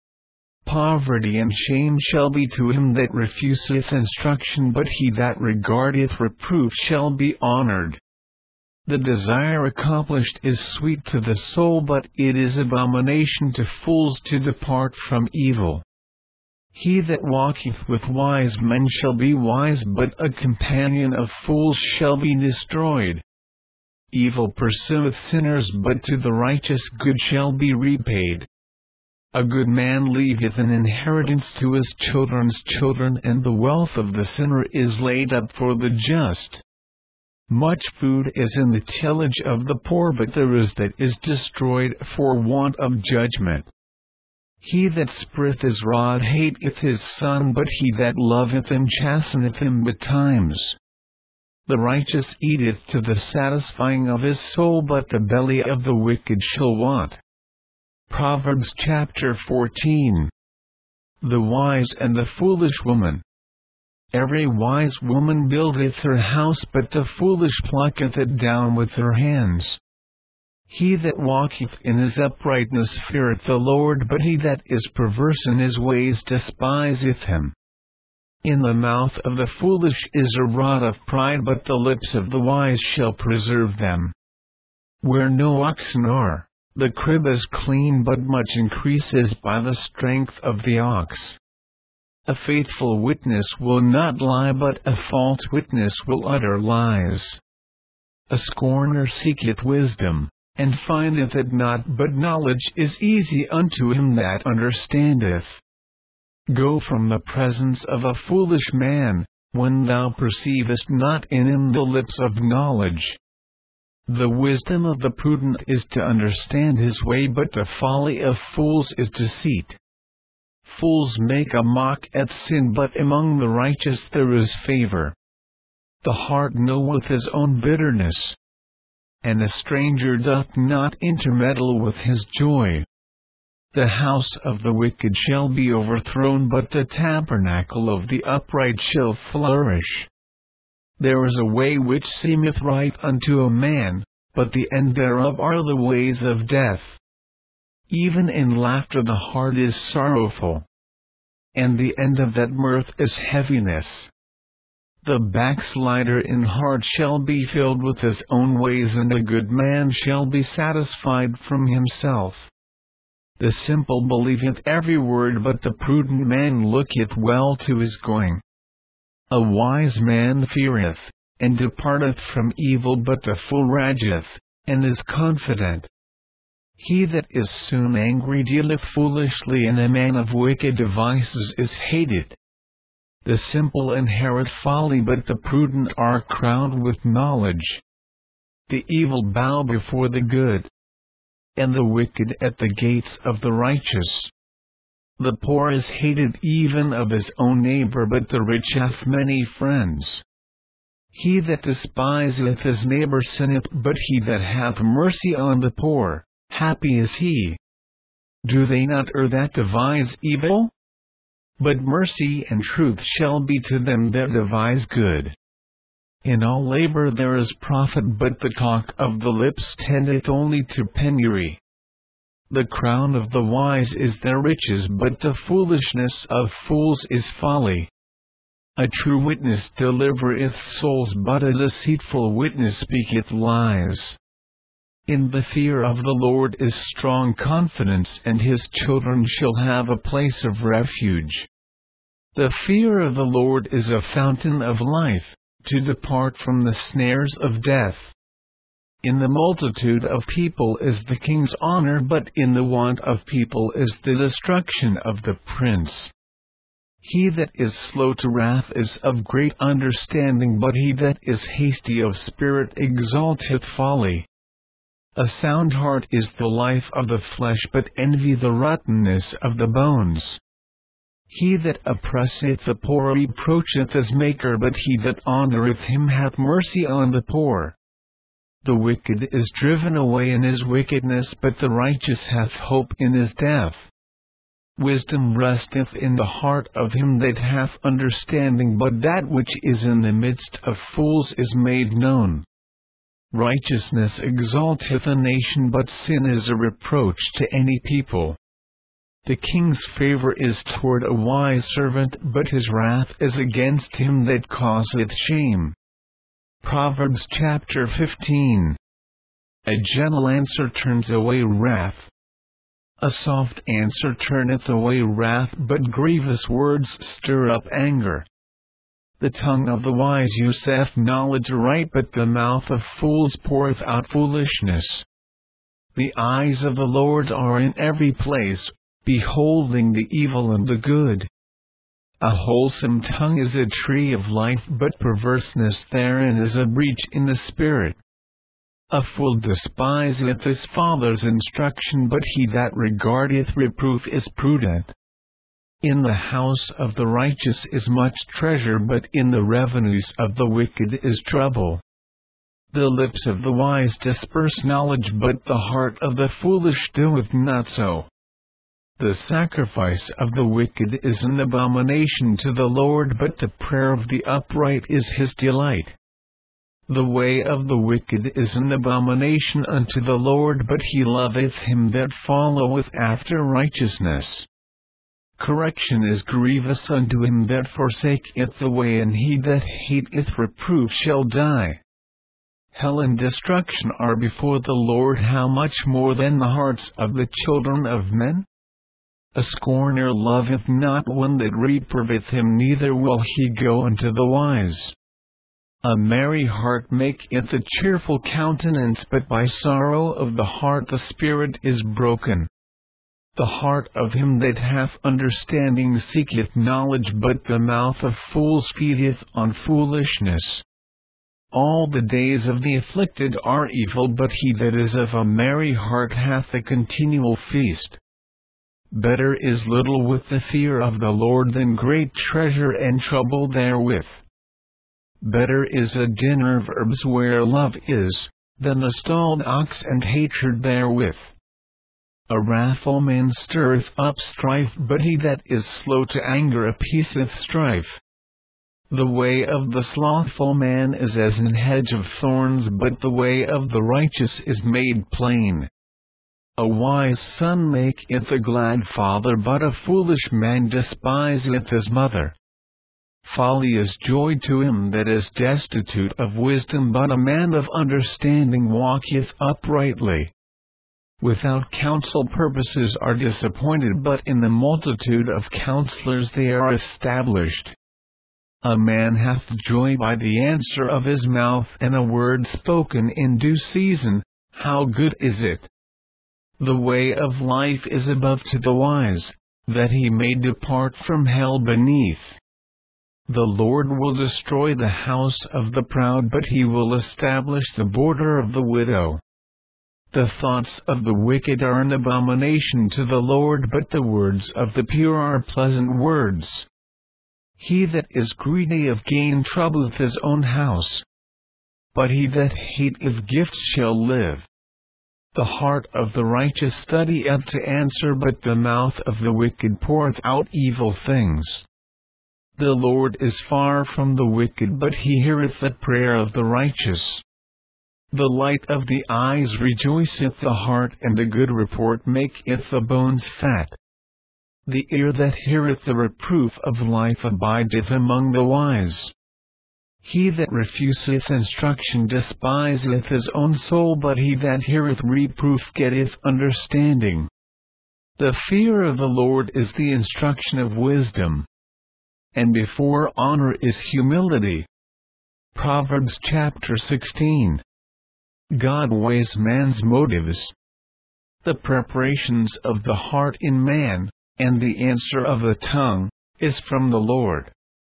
Poverty and shame shall be to him that refuseth instruction, but he that regardeth reproof shall be honored. The desire accomplished is sweet to the soul, but it is abomination to fools to depart from evil. He that walketh with wise men shall be wise, but a companion of fools shall be destroyed. Evil pursueth sinners, but to the righteous good shall be repaid. A good man leaveth an inheritance to his children's children, and the wealth of the sinner is laid up for the just. Much food is in the tillage of the poor, but there is that is destroyed for want of judgment. He that spreadeth his rod hateth his son, but he that loveth him chasteneth him betimes. The righteous eateth to the satisfying of his soul, but the belly of the wicked shall want. Proverbs chapter fourteen. The wise and the foolish woman. Every wise woman buildeth her house, but the foolish plucketh it down with her hands. He that walketh in his uprightness feareth the Lord, but he that is perverse in his ways despiseth him. In the mouth of the foolish is a rod of pride, but the lips of the wise shall preserve them. Where no oxen are, the crib is clean, but much increases by the strength of the ox. A faithful witness will not lie, but a false witness will utter lies. A scorner seeketh wisdom, and findeth it not, but knowledge is easy unto him that understandeth. Go from the presence of a foolish man, when thou perceivest not in him the lips of knowledge. The wisdom of the prudent is to understand his way, but the folly of fools is deceit. Fools make a mock at sin, but among the righteous there is favor. The heart knoweth his own bitterness, and a stranger doth not intermeddle with his joy. The house of the wicked shall be overthrown, but the tabernacle of the upright shall flourish. There is a way which seemeth right unto a man, but the end thereof are the ways of death. Even in laughter the heart is sorrowful, and the end of that mirth is heaviness. The backslider in heart shall be filled with his own ways, and a good man shall be satisfied from himself. The simple believeth every word, but the prudent man looketh well to his going. A wise man feareth, and departeth from evil, but the fool rageth, and is confident. He that is soon angry dealeth foolishly, and a man of wicked devices is hated. The simple inherit folly, but the prudent are crowned with knowledge. The evil bow before the good, and the wicked at the gates of the righteous. The poor is hated even of his own neighbor, but the rich hath many friends. He that despiseth his neighbor sinneth, but he that hath mercy on the poor, happy is he. Do they not err that devise evil? But mercy and truth shall be to them that devise good. In all labor there is profit, but the talk of the lips tendeth only to penury. The crown of the wise is their riches, but the foolishness of fools is folly. A true witness delivereth souls, but a deceitful witness speaketh lies. In the fear of the Lord is strong confidence, and his children shall have a place of refuge. The fear of the Lord is a fountain of life, to depart from the snares of death. In the multitude of people is the king's honor, but in the want of people is the destruction of the prince. He that is slow to wrath is of great understanding, but he that is hasty of spirit exalteth folly. A sound heart is the life of the flesh, but envy the rottenness of the bones. He that oppresseth the poor reproacheth his Maker, but he that honoureth him hath mercy on the poor. The wicked is driven away in his wickedness, but the righteous hath hope in his death. Wisdom resteth in the heart of him that hath understanding, but that which is in the midst of fools is made known. Righteousness exalteth a nation, but sin is a reproach to any people. The king's favor is toward a wise servant, but his wrath is against him that causeth shame. Proverbs chapter fifteen. A gentle answer turns away wrath. A soft answer turneth away wrath, but grievous words stir up anger. The tongue of the wise useth knowledge aright, but the mouth of fools poureth out foolishness. The eyes of the Lord are in every place, beholding the evil and the good. A wholesome tongue is a tree of life, but perverseness therein is a breach in the spirit. A fool despiseth his father's instruction, but he that regardeth reproof is prudent. In the house of the righteous is much treasure, but in the revenues of the wicked is trouble. The lips of the wise disperse knowledge, but the heart of the foolish doeth not so. The sacrifice of the wicked is an abomination to the Lord, but the prayer of the upright is his delight. The way of the wicked is an abomination unto the Lord, but he loveth him that followeth after righteousness. Correction is grievous unto him that forsaketh the way, and he that hateth reproof shall die. Hell and destruction are before the Lord, how much more than the hearts of the children of men? A scorner loveth not one that reproveth him, neither will he go unto the wise. A merry heart maketh a cheerful countenance, but by sorrow of the heart the spirit is broken. The heart of him that hath understanding seeketh knowledge, but the mouth of fools feedeth on foolishness. All the days of the afflicted are evil, but he that is of a merry heart hath a continual feast. Better is little with the fear of the Lord than great treasure and trouble therewith. Better is a dinner of herbs where love is, than a stalled ox and hatred therewith. A wrathful man stirreth up strife, but he that is slow to anger appeaseth strife. The way of the slothful man is as an hedge of thorns, but the way of the righteous is made plain. A wise son maketh a glad father, but a foolish man despiseth his mother. Folly is joy to him that is destitute of wisdom, but a man of understanding walketh uprightly. Without counsel purposes are disappointed, but in the multitude of counselors they are established. A man hath joy by the answer of his mouth, and a word spoken in due season, how good is it! The way of life is above to the wise, that he may depart from hell beneath. The Lord will destroy the house of the proud, but he will establish the border of the widow. The thoughts of the wicked are an abomination to the Lord, but the words of the pure are pleasant words. He that is greedy of gain troubleth his own house, but he that hateth gifts shall live. The heart of the righteous studieth to answer, but the mouth of the wicked poureth out evil things. The Lord is far from the wicked, but he heareth the prayer of the righteous. The light of the eyes rejoiceth the heart, and a good report maketh the bones fat. The ear that heareth the reproof of life abideth among the wise. He that refuseth instruction despiseth his own soul, but he that heareth reproof getteth understanding. The fear of the Lord is the instruction of wisdom, and before honor is humility. Proverbs chapter sixteen. God weighs man's motives. The preparations of the heart in man, and the answer of the tongue, is from the Lord.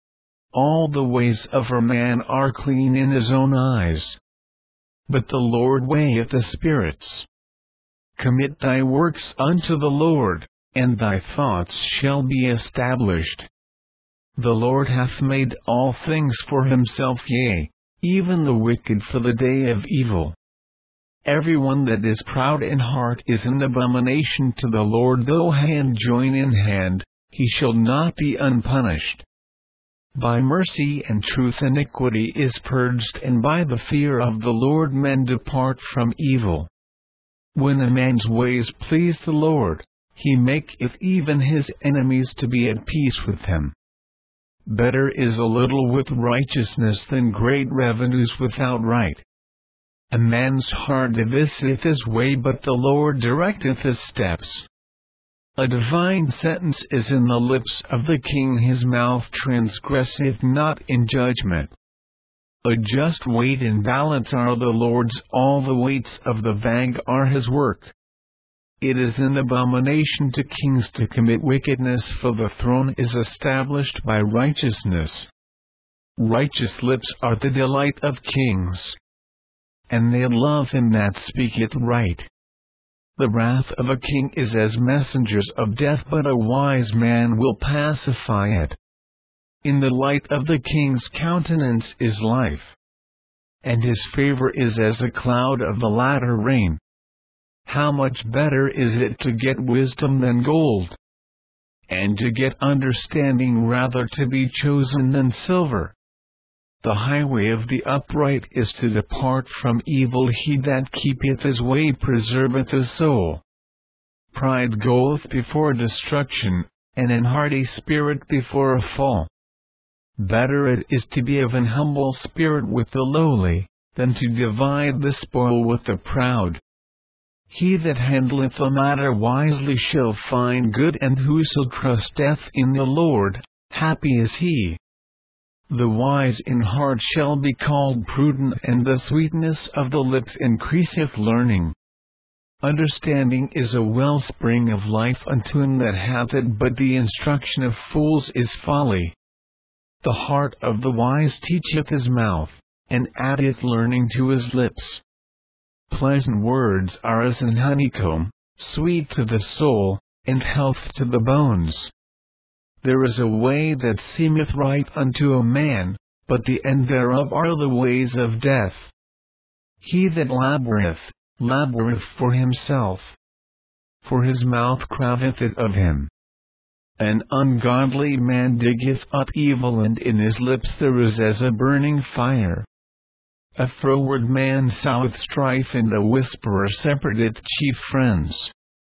All the ways of a man are clean in his own eyes, but the Lord weigheth the spirits. Commit thy works unto the Lord, and thy thoughts shall be established. The Lord hath made all things for himself, yea, even the wicked for the day of evil. Every one that is proud in heart is an abomination to the Lord, though hand join in hand, he shall not be unpunished. By mercy and truth iniquity is purged, and by the fear of the Lord men depart from evil. When a man's ways please the Lord, he maketh even his enemies to be at peace with him. Better is a little with righteousness than great revenues without right. A man's heart deviseth his way, but the Lord directeth his steps. A divine sentence is in the lips of the king, his mouth transgresseth not in judgment. A just weight and balance are the Lord's, all the weights of the bag are his work. It is an abomination to kings to commit wickedness, for the throne is established by righteousness. Righteous lips are the delight of kings, and they love him that speaketh right. The wrath of a king is as messengers of death, but a wise man will pacify it. In the light of the king's countenance is life, and his favor is as a cloud of the latter rain. How much better is it to get wisdom than gold, and to get understanding rather to be chosen than silver. The highway of the upright is to depart from evil. He that keepeth his way preserveth his soul. Pride goeth before destruction, and an haughty spirit before a fall. Better it is to be of an humble spirit with the lowly, than to divide the spoil with the proud. He that handleth a matter wisely shall find good, and whoso trusteth in the Lord, happy is he. The wise in heart shall be called prudent, and the sweetness of the lips increaseth learning. Understanding is a wellspring of life unto him that hath it, but the instruction of fools is folly. The heart of the wise teacheth his mouth, and addeth learning to his lips. Pleasant words are as an honeycomb, sweet to the soul, and health to the bones. There is a way that seemeth right unto a man, but the end thereof are the ways of death. He that laboureth, laboureth for himself, for his mouth craveth it of him. An ungodly man diggeth up evil, and in his lips there is as a burning fire. A froward man soweth strife, and a whisperer separateth chief friends.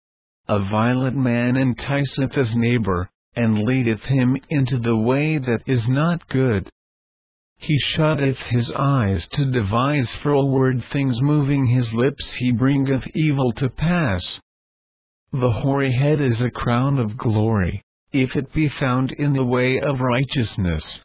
A violent man enticeth his neighbor, and leadeth him into the way that is not good. He shutteth his eyes to devise froward things, moving his lips he bringeth evil to pass. The hoary head is a crown of glory, if it be found in the way of righteousness.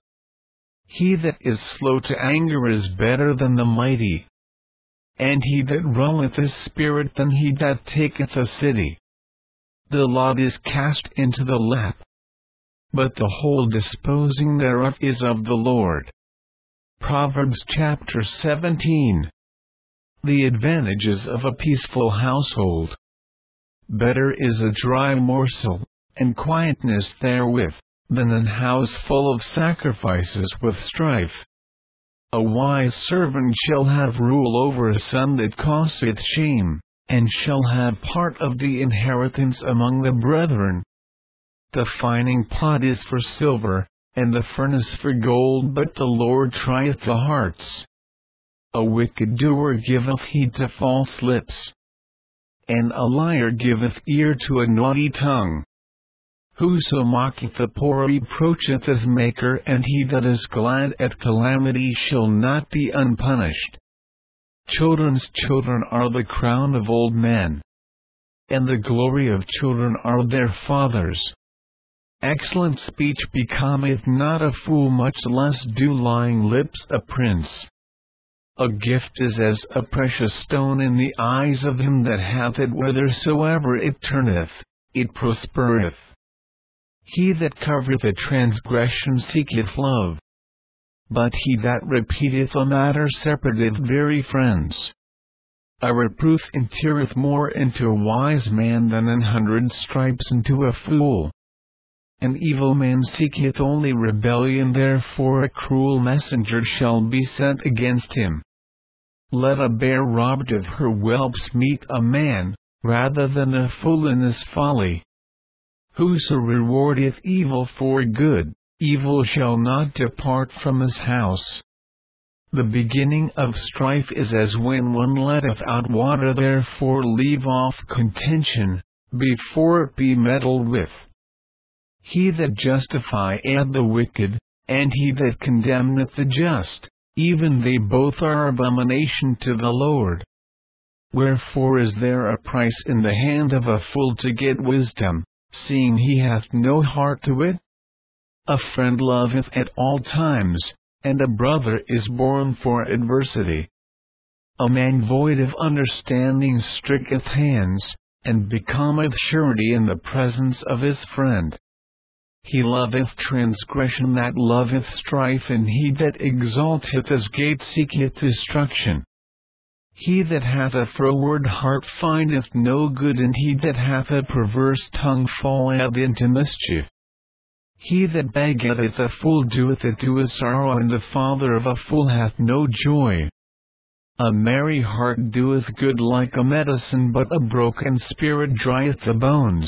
He that is slow to anger is better than the mighty, and he that ruleth his spirit than he that taketh a city. The lot is cast into the lap, but the whole disposing thereof is of the Lord. Proverbs chapter seventeen. The advantages of a peaceful household. Better is a dry morsel, and quietness therewith, than an house full of sacrifices with strife. A wise servant shall have rule over a son that causeth shame, and shall have part of the inheritance among the brethren. The fining pot is for silver, and the furnace for gold, but the Lord trieth the hearts. A wicked doer giveth heed to false lips, and a liar giveth ear to a naughty tongue. Whoso mocketh the poor reproacheth his Maker, and he that is glad at calamity shall not be unpunished. Children's children are the crown of old men, and the glory of children are their fathers. Excellent speech becometh not a fool, much less do lying lips a prince. A gift is as a precious stone in the eyes of him that hath it. Whithersoever it turneth, it prospereth. He that covereth a transgression seeketh love, but he that repeateth a matter separateth very friends. A reproof entereth more into a wise man than an hundred stripes into a fool. An evil man seeketh only rebellion, therefore a cruel messenger shall be sent against him. Let a bear robbed of her whelps meet a man, rather than a fool in his folly. Whoso rewardeth evil for good, evil shall not depart from his house. The beginning of strife is as when one letteth out water, therefore leave off contention, before it be meddled with. He that justifieth the wicked, and he that condemneth the just, even they both are abomination to the Lord. Wherefore is there a price in the hand of a fool to get wisdom, seeing he hath no heart to it? A friend loveth at all times, and a brother is born for adversity. A man void of understanding stricketh hands, and becometh surety in the presence of his friend. He loveth transgression that loveth strife, and he that exalteth his gate seeketh destruction. He that hath a froward heart findeth no good, and he that hath a perverse tongue falleth into mischief. He that begetteth a fool doeth it to his sorrow, and the father of a fool hath no joy. A merry heart doeth good like a medicine, but a broken spirit drieth the bones.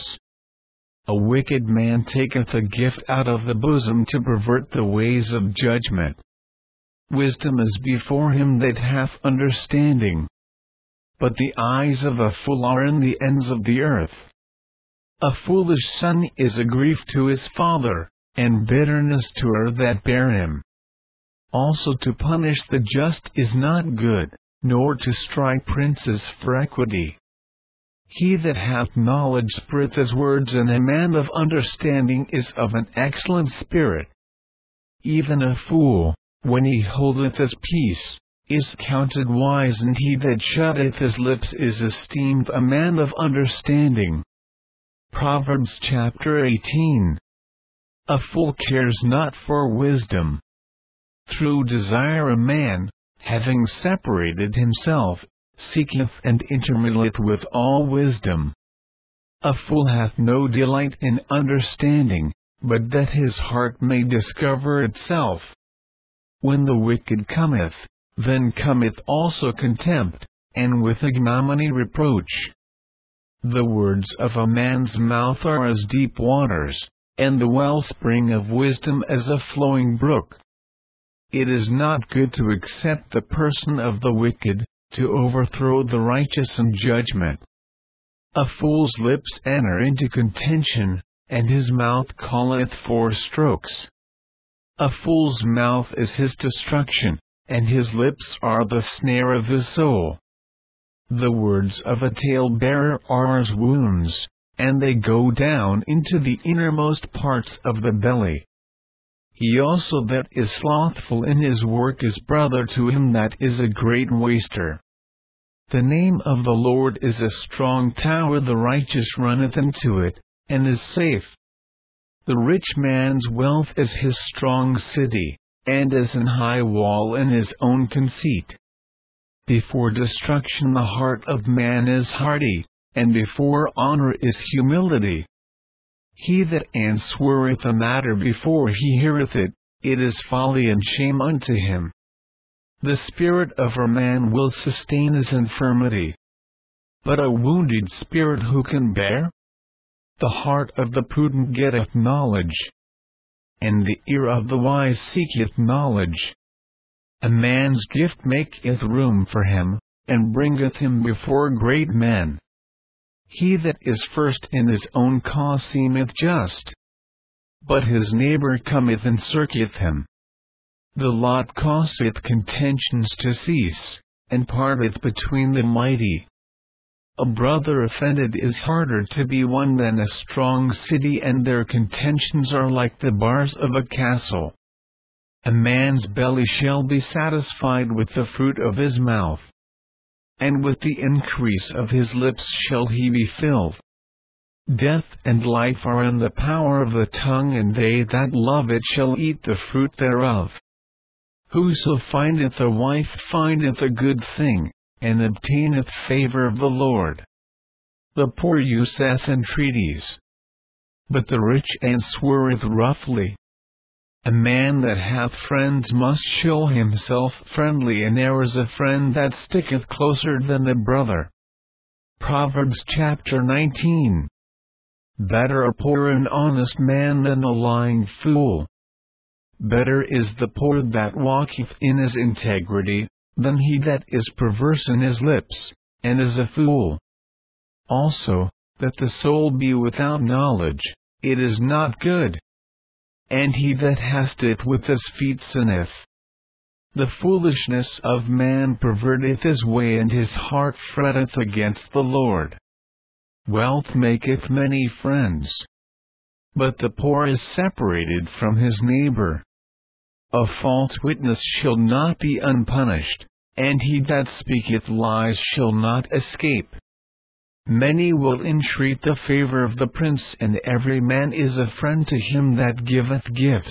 A wicked man taketh a gift out of the bosom to pervert the ways of judgment. Wisdom is before him that hath understanding, but the eyes of a fool are in the ends of the earth. A foolish son is a grief to his father, and bitterness to her that bare him. Also to punish the just is not good, nor to strike princes for equity. He that hath knowledge spreadeth his words, and a man of understanding is of an excellent spirit. Even a fool, when he holdeth his peace, is counted wise, and he that shutteth his lips is esteemed a man of understanding. Proverbs chapter eighteen. A fool cares not for wisdom. Through desire a man, having separated himself, seeketh and intermeddleth with all wisdom. A fool hath no delight in understanding, but that his heart may discover itself. When the wicked cometh, then cometh also contempt, and with ignominy reproach. The words of a man's mouth are as deep waters, and the wellspring of wisdom as a flowing brook. It is not good to accept the person of the wicked, to overthrow the righteous in judgment. A fool's lips enter into contention, and his mouth calleth for strokes. A fool's mouth is his destruction, and his lips are the snare of his soul. The words of a talebearer are as wounds, and they go down into the innermost parts of the belly. He also that is slothful in his work is brother to him that is a great waster. The name of the Lord is a strong tower, the righteous runneth into it, and is safe. The rich man's wealth is his strong city, and is an high wall in his own conceit. Before destruction the heart of man is hardy, and before honor is humility. He that answereth a matter before he heareth it, it is folly and shame unto him. The spirit of a man will sustain his infirmity, but a wounded spirit who can bear? The heart of the prudent getteth knowledge, and the ear of the wise seeketh knowledge. A man's gift maketh room for him, and bringeth him before great men. He that is first in his own cause seemeth just, but his neighbor cometh and searcheth him. The lot causeth contentions to cease, and parteth between the mighty. A brother offended is harder to be won than a strong city, and their contentions are like the bars of a castle. A man's belly shall be satisfied with the fruit of his mouth, and with the increase of his lips shall he be filled. Death and life are in the power of the tongue, and they that love it shall eat the fruit thereof. Whoso findeth a wife findeth a good thing, and obtaineth favor of the Lord. The poor useth entreaties, but the rich answereth roughly. A man that hath friends must show himself friendly, and there is a friend that sticketh closer than a brother. Proverbs chapter nineteen. Better a poor and honest man than a lying fool. Better is the poor that walketh in his integrity, than he that is perverse in his lips, and is a fool. Also, that the soul be without knowledge, it is not good. And he that hast it with his feet sinneth. The foolishness of man perverteth his way, and his heart fretteth against the Lord. Wealth maketh many friends, but the poor is separated from his neighbor. A false witness shall not be unpunished, and he that speaketh lies shall not escape. Many will entreat the favor of the prince, and every man is a friend to him that giveth gifts.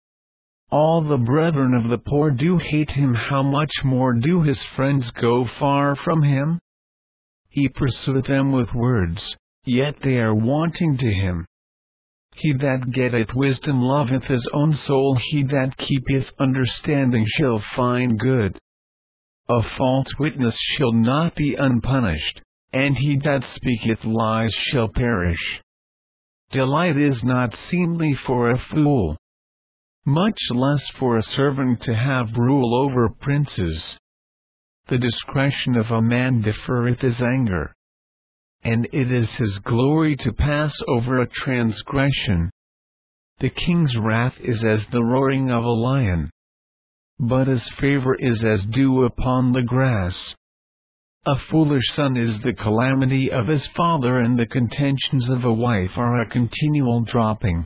All the brethren of the poor do hate him, how much more do his friends go far from him? He pursueth them with words, yet they are wanting to him. He that getteth wisdom loveth his own soul, he that keepeth understanding shall find good. A false witness shall not be unpunished, and he that speaketh lies shall perish. Delight is not seemly for a fool, much less for a servant to have rule over princes. The discretion of a man deferreth his anger, and it is his glory to pass over a transgression. The king's wrath is as the roaring of a lion, but his favor is as dew upon the grass. A foolish son is the calamity of his father, and the contentions of a wife are a continual dropping.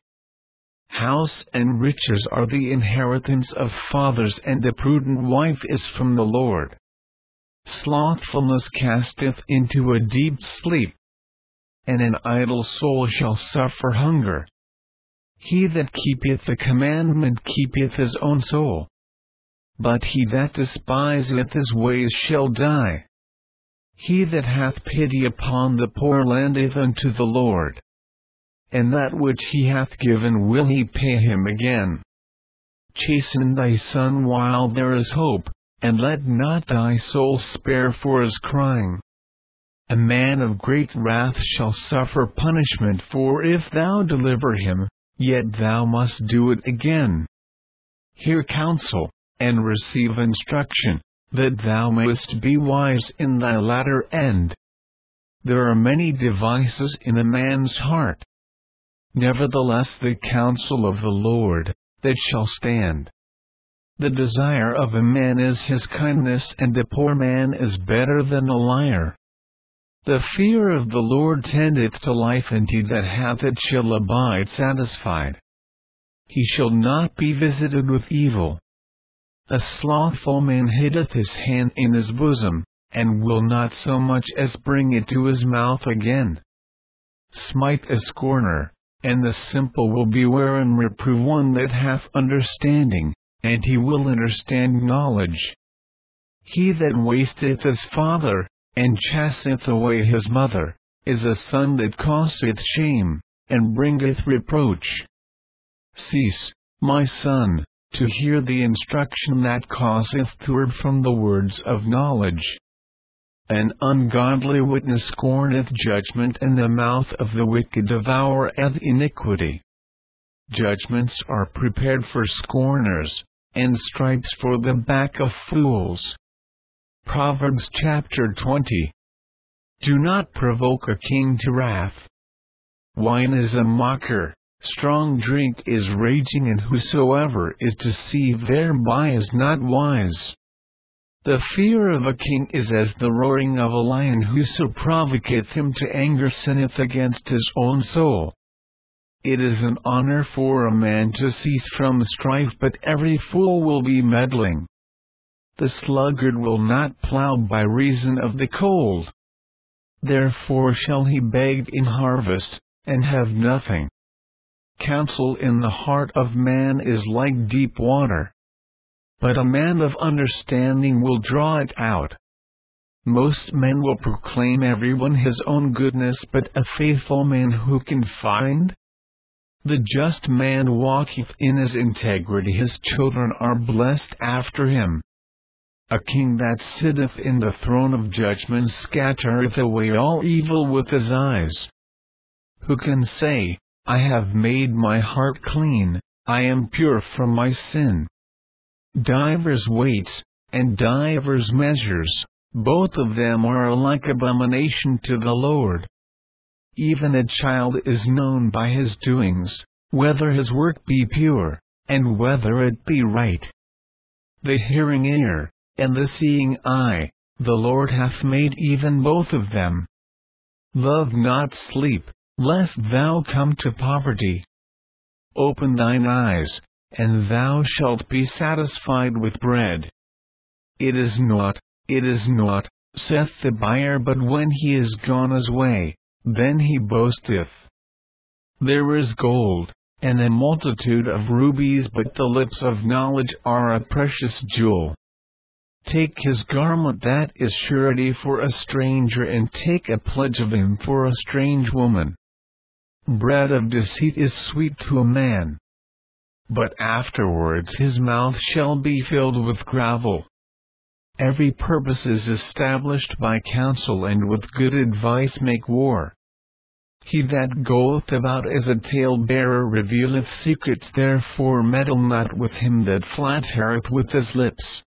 House and riches are the inheritance of fathers, and the prudent wife is from the Lord. Slothfulness casteth into a deep sleep, and an idle soul shall suffer hunger. He that keepeth the commandment keepeth his own soul, but he that despiseth his ways shall die. He that hath pity upon the poor lendeth unto the Lord, and that which he hath given will he pay him again. Chasten thy son while there is hope, and let not thy soul spare for his crying. A man of great wrath shall suffer punishment, for if thou deliver him, yet thou must do it again. Hear counsel, and receive instruction, that thou mayest be wise in thy latter end. There are many devices in a man's heart, nevertheless the counsel of the Lord, that shall stand. The desire of a man is his kindness, and the poor man is better than a liar. The fear of the Lord tendeth to life, and he that hath it shall abide satisfied. He shall not be visited with evil. A slothful man hideth his hand in his bosom, and will not so much as bring it to his mouth again. Smite a scorner, and the simple will beware, and reprove one that hath understanding, and he will understand knowledge. He that wasteth his father, and chaseth away his mother, is a son that causeth shame, and bringeth reproach. Cease, my son, to hear the instruction that causeth turn from the words of knowledge. An ungodly witness scorneth judgment, and the mouth of the wicked devoureth iniquity. Judgments are prepared for scorners, and stripes for the back of fools. Proverbs chapter twenty. Do not provoke a king to wrath. Wine is a mocker, strong drink is raging, and whosoever is deceived thereby is not wise. The fear of a king is as the roaring of a lion, whoso provoketh him to anger sinneth against his own soul. It is an honor for a man to cease from strife, but every fool will be meddling. The sluggard will not plow by reason of the cold. Therefore shall he beg in harvest, and have nothing. Counsel in the heart of man is like deep water, but a man of understanding will draw it out. Most men will proclaim everyone his own goodness, but a faithful man who can find? The just man walketh in his integrity, his children are blessed after him. A king that sitteth in the throne of judgment scattereth away all evil with his eyes. Who can say, I have made my heart clean, I am pure from my sin? Divers weights, and divers measures, both of them are alike abomination to the Lord. Even a child is known by his doings, whether his work be pure, and whether it be right. The hearing ear, and the seeing eye, the Lord hath made even both of them. Love not sleep, lest thou come to poverty. Open thine eyes, and thou shalt be satisfied with bread. It is not, it is not, saith the buyer, but when he is gone his way, then he boasteth. There is gold, and a multitude of rubies, but the lips of knowledge are a precious jewel. Take his garment that is surety for a stranger, and take a pledge of him for a strange woman. Bread of deceit is sweet to a man, but afterwards his mouth shall be filled with gravel. Every purpose is established by counsel, and with good advice make war. He that goeth about as a talebearer revealeth secrets, therefore meddle not with him that flattereth with his lips.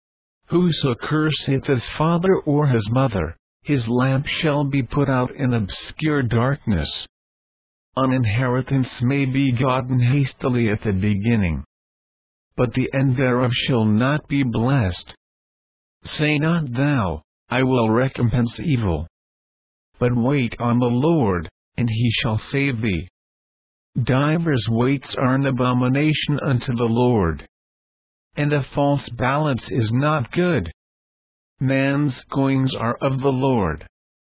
Whoso curseth his father or his mother, his lamp shall be put out in obscure darkness. An inheritance may be gotten hastily at the beginning, but the end thereof shall not be blessed. Say not thou, I will recompense evil. But wait on the Lord, and he shall save thee. Divers weights are an abomination unto the Lord, and a false balance is not good. Man's goings are of the Lord.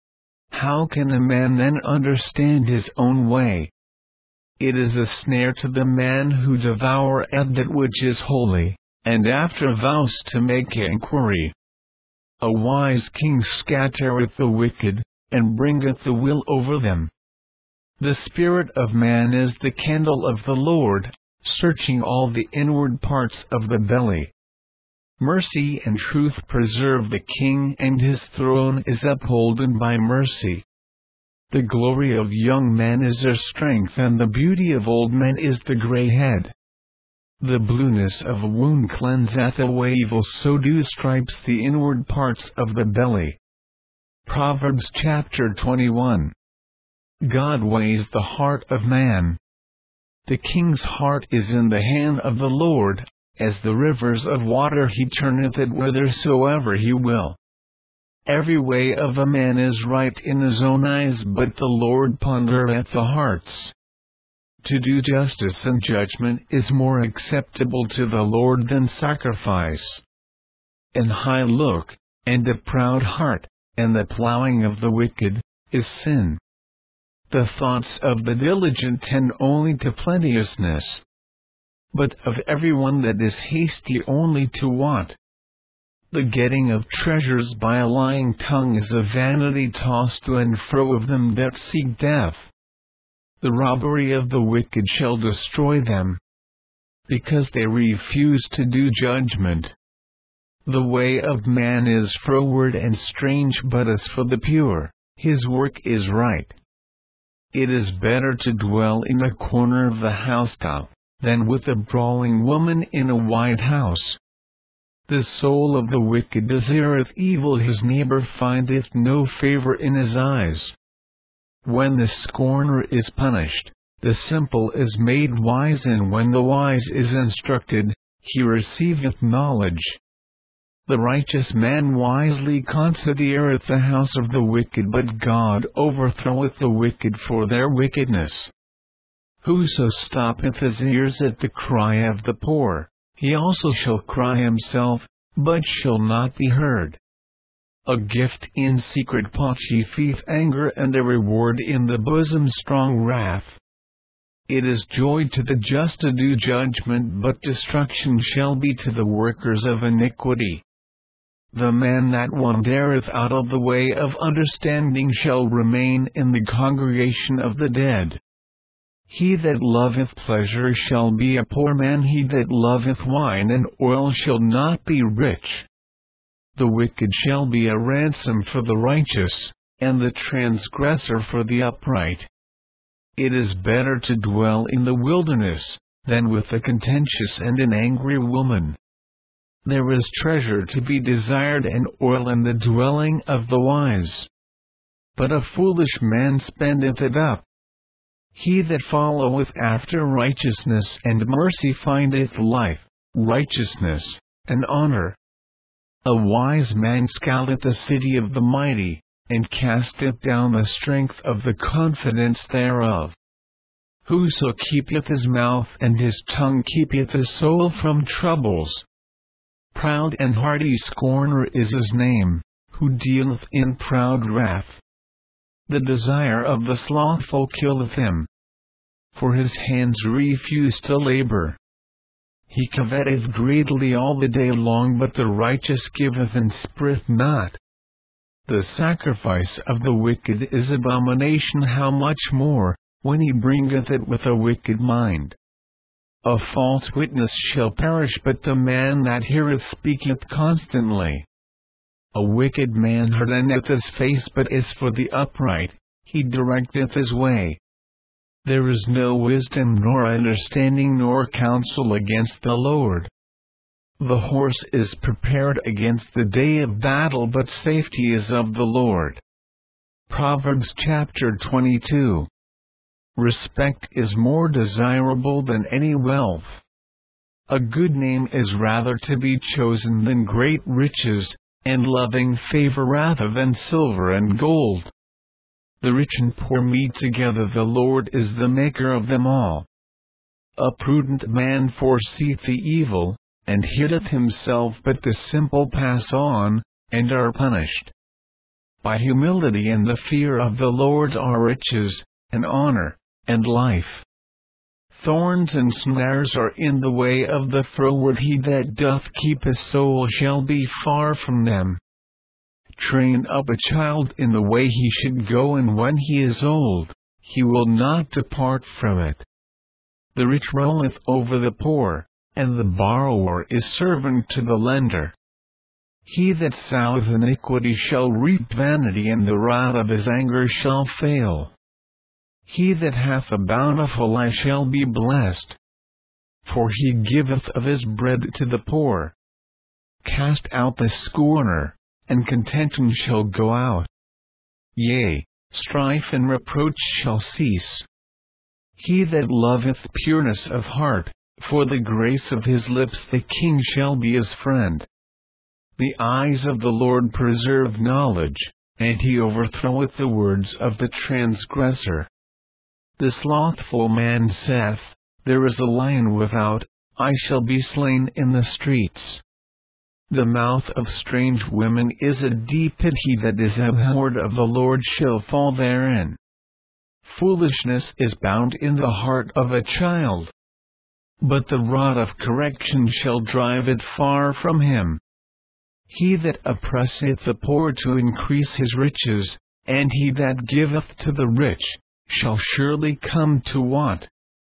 How can a man then understand his own way? It is a snare to the man who devoureth that which is holy, and after vows to make inquiry. A wise king scattereth the wicked, and bringeth the will over them. The spirit of man is the candle of the Lord, searching all the inward parts of the belly. Mercy and truth preserve the king, and his throne is upholden by mercy. The glory of young men is their strength, and the beauty of old men is the grey head. The blueness of a wound cleanseth away evil, so do stripes the inward parts of the belly. Proverbs chapter twenty-one. God weighs the heart of man. The king's heart is in the hand of the Lord, as the rivers of water he turneth it whithersoever he will. Every way of a man is right in his own eyes, but the Lord pondereth the hearts. To do justice and judgment is more acceptable to the Lord than sacrifice. An high look, and a proud heart, and the plowing of the wicked, is sin. The thoughts of the diligent tend only to plenteousness, but of every one that is hasty only to want. The getting of treasures by a lying tongue is a vanity tossed to and fro of them that seek death. The robbery of the wicked shall destroy them, because they refuse to do judgment. The way of man is froward and strange, but as for the pure, his work is right. It is better to dwell in a corner of the housetop, than with a brawling woman in a wide house. The soul of the wicked desireth evil, his neighbor findeth no favor in his eyes. When the scorner is punished, the simple is made wise, and when the wise is instructed, he receiveth knowledge. The righteous man wisely considereth the house of the wicked, but God overthroweth the wicked for their wickedness. Whoso stoppeth his ears at the cry of the poor, he also shall cry himself, but shall not be heard. A gift in secret pochifeth anger, and a reward in the bosom strong wrath. It is joy to the just to do judgment, but destruction shall be to the workers of iniquity. The man that wandereth out of the way of understanding shall remain in the congregation of the dead. He that loveth pleasure shall be a poor man, he that loveth wine and oil shall not be rich. The wicked shall be a ransom for the righteous, and the transgressor for the upright. It is better to dwell in the wilderness, than with a contentious and an angry woman. There is treasure to be desired and oil in the dwelling of the wise, but a foolish man spendeth it up. He that followeth after righteousness and mercy findeth life, righteousness, and honor. A wise man scaleth the city of the mighty, and casteth down the strength of the confidence thereof. Whoso keepeth his mouth and his tongue keepeth his soul from troubles. Proud and haughty scorner is his name, who dealeth in proud wrath. The desire of the slothful killeth him, for his hands refuse to labor. He coveteth greedily all the day long, but the righteous giveth and spureth not. The sacrifice of the wicked is abomination, how much more, when he bringeth it with a wicked mind. A false witness shall perish, but the man that heareth speaketh constantly. A wicked man hardeneth his face, but as for the upright, he directeth his way. There is no wisdom nor understanding nor counsel against the Lord. The horse is prepared against the day of battle, but safety is of the Lord. Proverbs chapter twenty-two. Respect is more desirable than any wealth. A good name is rather to be chosen than great riches, and loving favor rather than silver and gold. The rich and poor meet together, the Lord is the maker of them all. A prudent man foreseeth the evil, and hideth himself, but the simple pass on, and are punished. By humility and the fear of the Lord are riches, and honor, and life. Thorns and snares are in the way of the froward, he that doth keep his soul shall be far from them. Train up a child in the way he should go, and when he is old, he will not depart from it. The rich ruleth over the poor, and the borrower is servant to the lender. He that soweth iniquity shall reap vanity, and the rod of his anger shall fail. He that hath a bountiful eye shall be blessed, for he giveth of his bread to the poor. Cast out the scorner, and contention shall go out. Yea, strife and reproach shall cease. He that loveth pureness of heart, for the grace of his lips the king shall be his friend. The eyes of the Lord preserve knowledge, and he overthroweth the words of the transgressor. The slothful man saith, There is a lion without, I shall be slain in the streets. The mouth of strange women is a deep pit, he that is abhorred of the Lord shall fall therein. Foolishness is bound in the heart of a child, but the rod of correction shall drive it far from him. He that oppresseth the poor to increase his riches, and he that giveth to the rich, shall surely come to want.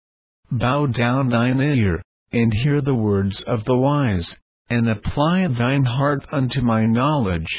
Bow down thine ear, and hear the words of the wise, and apply thine heart unto my knowledge.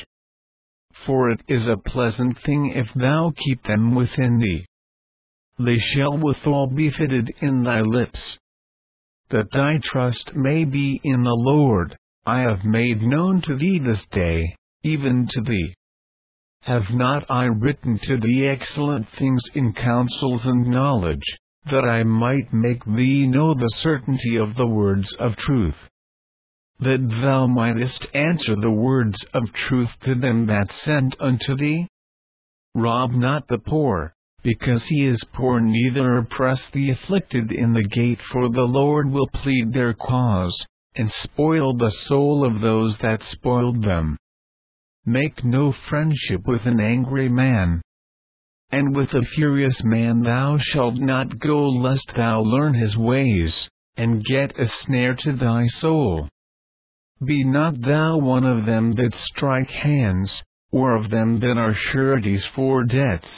For it is a pleasant thing if thou keep them within thee. They shall withal be fitted in thy lips. That thy trust may be in the Lord, I have made known to thee this day, even to thee. Have not I written to thee excellent things in counsels and knowledge, that I might make thee know the certainty of the words of truth? That thou mightest answer the words of truth to them that send unto thee? Rob not the poor, because he is poor, neither oppress the afflicted in the gate, for the Lord will plead their cause, and spoil the soul of those that spoiled them. Make no friendship with an angry man, and with a furious man thou shalt not go, lest thou learn his ways, and get a snare to thy soul. Be not thou one of them that strike hands, or of them that are sureties for debts.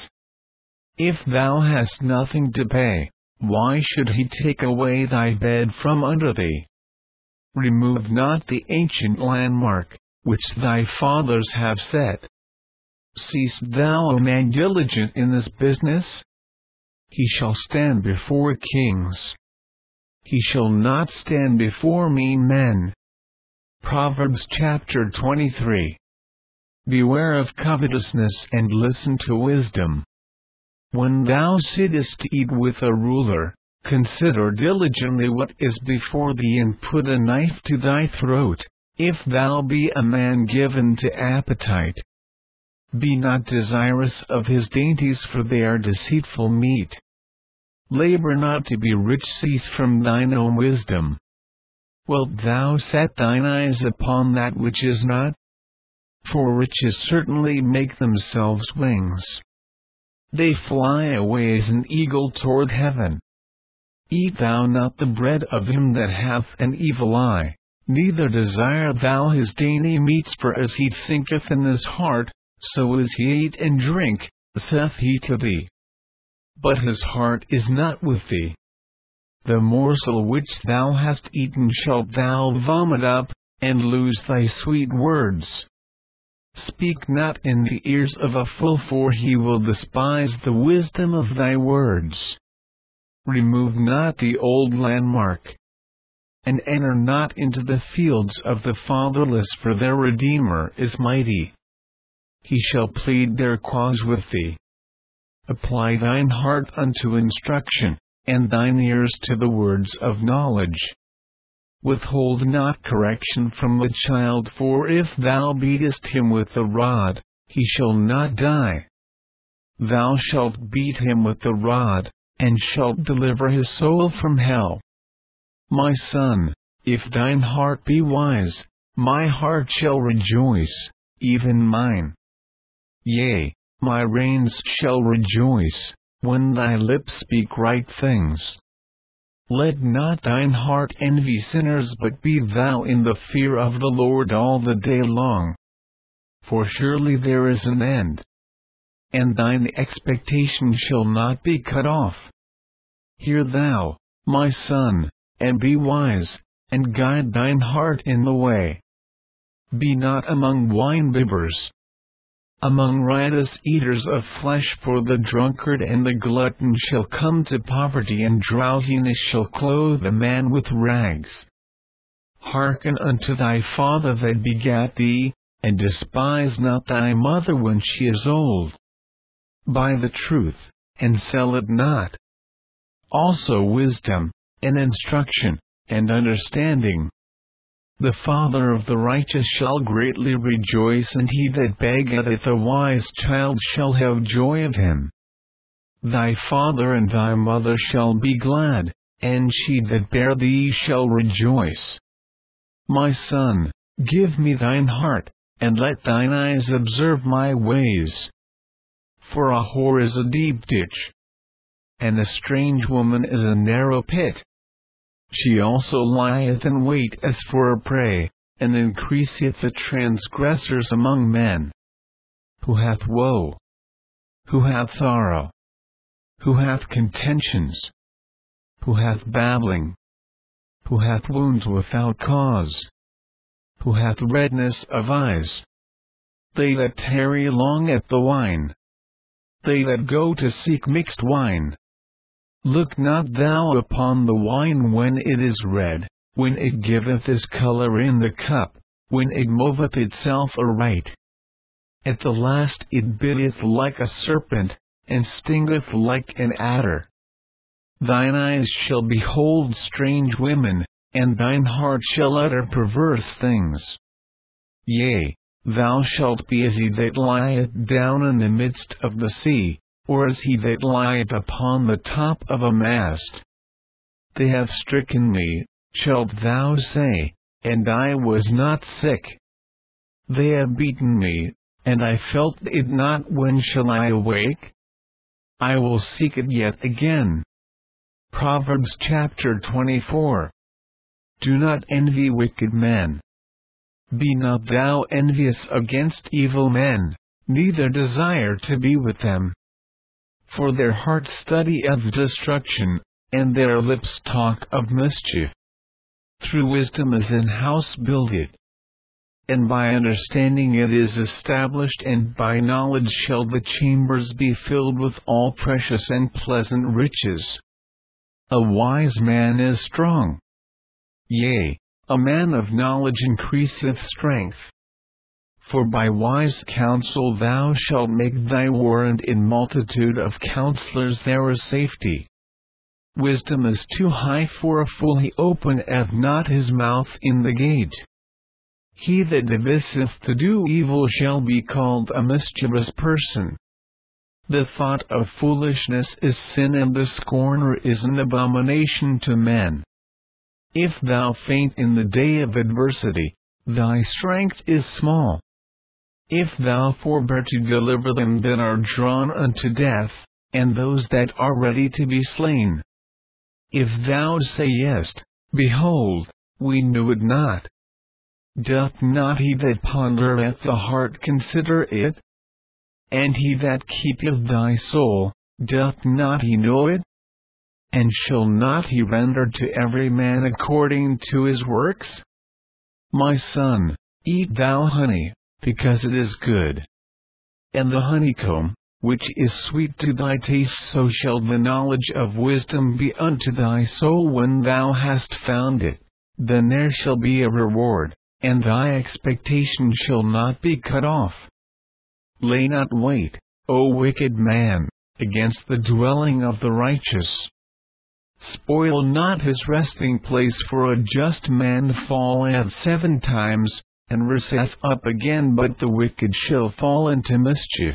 If thou hast nothing to pay, why should he take away thy bed from under thee? Remove not the ancient landmark, which thy fathers have set. Seest thou a man diligent in this business? He shall stand before kings. He shall not stand before mean men. Proverbs chapter twenty-three. Beware of covetousness, and listen to wisdom. When thou sittest to eat with a ruler, consider diligently what is before thee, and put a knife to thy throat, if thou be a man given to appetite. Be not desirous of his dainties, for they are deceitful meat. Labor not to be rich, cease from thine own wisdom. Wilt thou set thine eyes upon that which is not? For riches certainly make themselves wings. They fly away as an eagle toward heaven. Eat thou not the bread of him that hath an evil eye, neither desire thou his dainty meats, for as he thinketh in his heart, so is he eat and drink, saith he to thee. But his heart is not with thee. The morsel which thou hast eaten shalt thou vomit up, and lose thy sweet words. Speak not in the ears of a fool, for he will despise the wisdom of thy words. Remove not the old landmark, and enter not into the fields of the fatherless, for their Redeemer is mighty. He shall plead their cause with thee. Apply thine heart unto instruction, and thine ears to the words of knowledge. Withhold not correction from the child, for if thou beatest him with the rod, he shall not die. Thou shalt beat him with the rod, and shalt deliver his soul from hell. My son, if thine heart be wise, my heart shall rejoice, even mine. Yea, my reins shall rejoice, when thy lips speak right things. Let not thine heart envy sinners, but be thou in the fear of the Lord all the day long. For surely there is an end, and thine expectation shall not be cut off. Hear thou, my son, and be wise, and guide thine heart in the way. Be not among winebibbers, among riotous eaters of flesh, for the drunkard and the glutton shall come to poverty, and drowsiness shall clothe a man with rags. Hearken unto thy father that begat thee, and despise not thy mother when she is old. Buy the truth, and sell it not. Also wisdom, and instruction, and understanding. The father of the righteous shall greatly rejoice, and he that begetteth a wise child shall have joy of him. Thy father and thy mother shall be glad, and she that bare thee shall rejoice. My son, give me thine heart, and let thine eyes observe my ways. For a whore is a deep ditch, and a strange woman is a narrow pit. She also lieth in wait as for a prey, and increaseth the transgressors among men. Who hath woe? Who hath sorrow? Who hath contentions? Who hath babbling? Who hath wounds without cause? Who hath redness of eyes? They that tarry long at the wine. They that go to seek mixed wine. Look not thou upon the wine when it is red, when it giveth his color in the cup, when it moveth itself aright. At the last it bitteth like a serpent, and stingeth like an adder. Thine eyes shall behold strange women, and thine heart shall utter perverse things. Yea, thou shalt be as he that lieth down in the midst of the sea, or as he that lieth upon the top of a mast. They have stricken me, shalt thou say, and I was not sick. They have beaten me, and I felt it not. When shall I awake? I will seek it yet again. Proverbs chapter twenty-four. Do not envy wicked men. Be not thou envious against evil men, neither desire to be with them. For their heart studieth destruction, and their lips talk of mischief. Through wisdom is an house builded, and by understanding it is established, and by knowledge shall the chambers be filled with all precious and pleasant riches. A wise man is strong. Yea, a man of knowledge increaseth strength. For by wise counsel thou shalt make thy warrant, in multitude of counselors there is safety. Wisdom is too high for a fool, he openeth not his mouth in the gate. He that deviseth to do evil shall be called a mischievous person. The thought of foolishness is sin, and the scorner is an abomination to men. If thou faint in the day of adversity, thy strength is small. If thou forbear to deliver them that are drawn unto death, and those that are ready to be slain. If thou sayest, Behold, we knew it not. Doth not he that pondereth the heart consider it? And he that keepeth thy soul, doth not he know it? And shall not he render to every man according to his works? My son, eat thou honey, because it is good. And the honeycomb, which is sweet to thy taste, so shall the knowledge of wisdom be unto thy soul when thou hast found it. Then there shall be a reward, and thy expectation shall not be cut off. Lay not wait, O wicked man, against the dwelling of the righteous. Spoil not his resting place, for a just man falleth seven times, and riseth up again, but the wicked shall fall into mischief.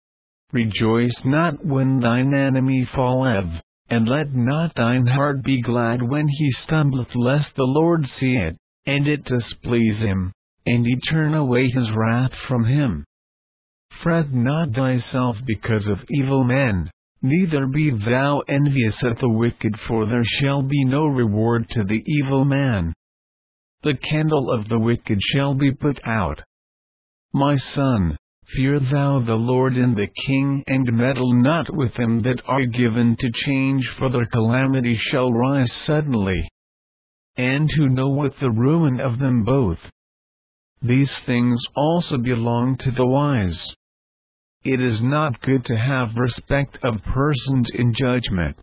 Rejoice not when thine enemy falleth, and let not thine heart be glad when he stumbleth, lest the Lord see it, and it displease him, and he turn away his wrath from him. Fret not thyself because of evil men, neither be thou envious at the wicked, for there shall be no reward to the evil man. The candle of the wicked shall be put out. My son, fear thou the Lord and the king, and meddle not with them that are given to change, for their calamity shall rise suddenly. And who knoweth the ruin of them both? These things also belong to the wise. It is not good to have respect of persons in judgment.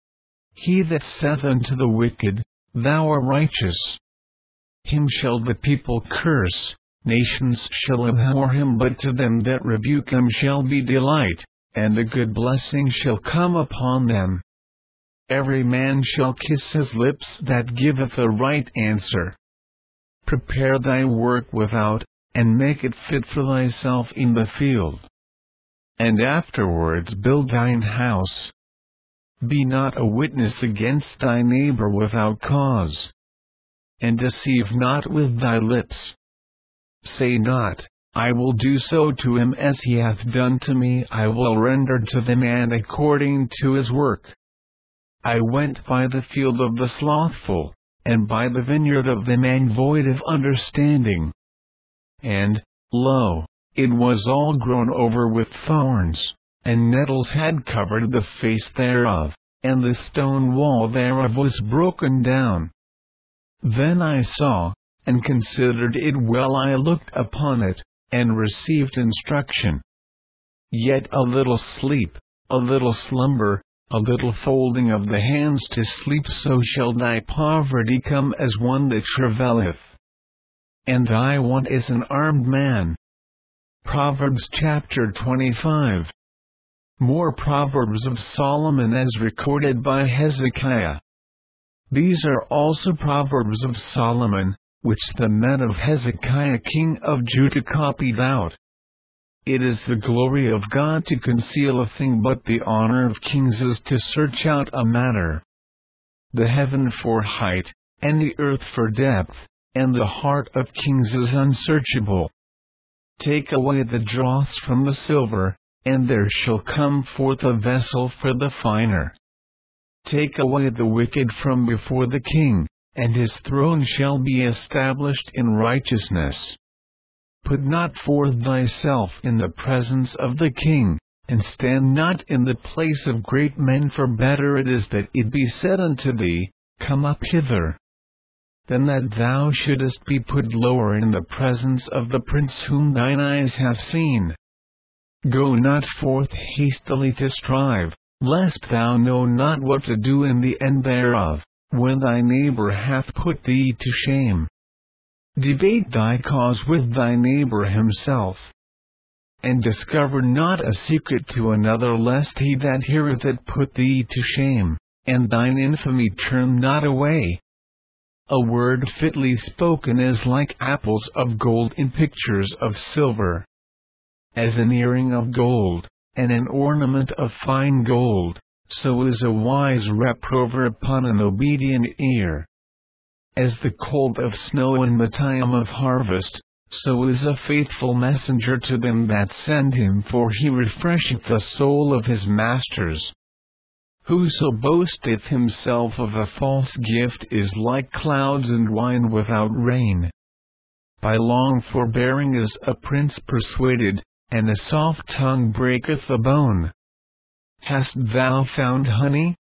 He that saith unto the wicked, Thou art righteous, him shall the people curse, nations shall abhor him, but to them that rebuke him shall be delight, and a good blessing shall come upon them. Every man shall kiss his lips that giveth a right answer. Prepare thy work without, and make it fit for thyself in the field. And afterwards build thine house. Be not a witness against thy neighbor without cause. And deceive not with thy lips. Say not, I will do so to him as he hath done to me, I will render to the man according to his work. I went by the field of the slothful, and by the vineyard of the man void of understanding. And, lo, it was all grown over with thorns, and nettles had covered the face thereof, and the stone wall thereof was broken down. Then I saw, and considered it well, I looked upon it, and received instruction. Yet a little sleep, a little slumber, a little folding of the hands to sleep, so shall thy poverty come as one that travaileth, and thy want as an armed man. Proverbs chapter twenty-five. More Proverbs of Solomon as recorded by Hezekiah. These are also Proverbs of Solomon, which the men of Hezekiah king of Judah copied out. It is the glory of God to conceal a thing, but the honor of kings is to search out a matter. The heaven for height, and the earth for depth, and the heart of kings is unsearchable. Take away the dross from the silver, and there shall come forth a vessel for the finer. Take away the wicked from before the king, and his throne shall be established in righteousness. Put not forth thyself in the presence of the king, and stand not in the place of great men, for better it is that it be said unto thee, Come up hither, than that thou shouldest be put lower in the presence of the prince whom thine eyes have seen. Go not forth hastily to strive, lest thou know not what to do in the end thereof, when thy neighbor hath put thee to shame. Debate thy cause with thy neighbor himself, and discover not a secret to another, lest he that heareth it put thee to shame, and thine infamy turn not away. A word fitly spoken is like apples of gold in pictures of silver. As an earring of gold, and an ornament of fine gold, so is a wise reprover upon an obedient ear. As the cold of snow in the time of harvest, so is a faithful messenger to them that send him, for he refresheth the soul of his masters. Whoso boasteth himself of a false gift is like clouds and wine without rain. By long forbearing is a prince persuaded, and a soft tongue breaketh a bone. Hast thou found honey?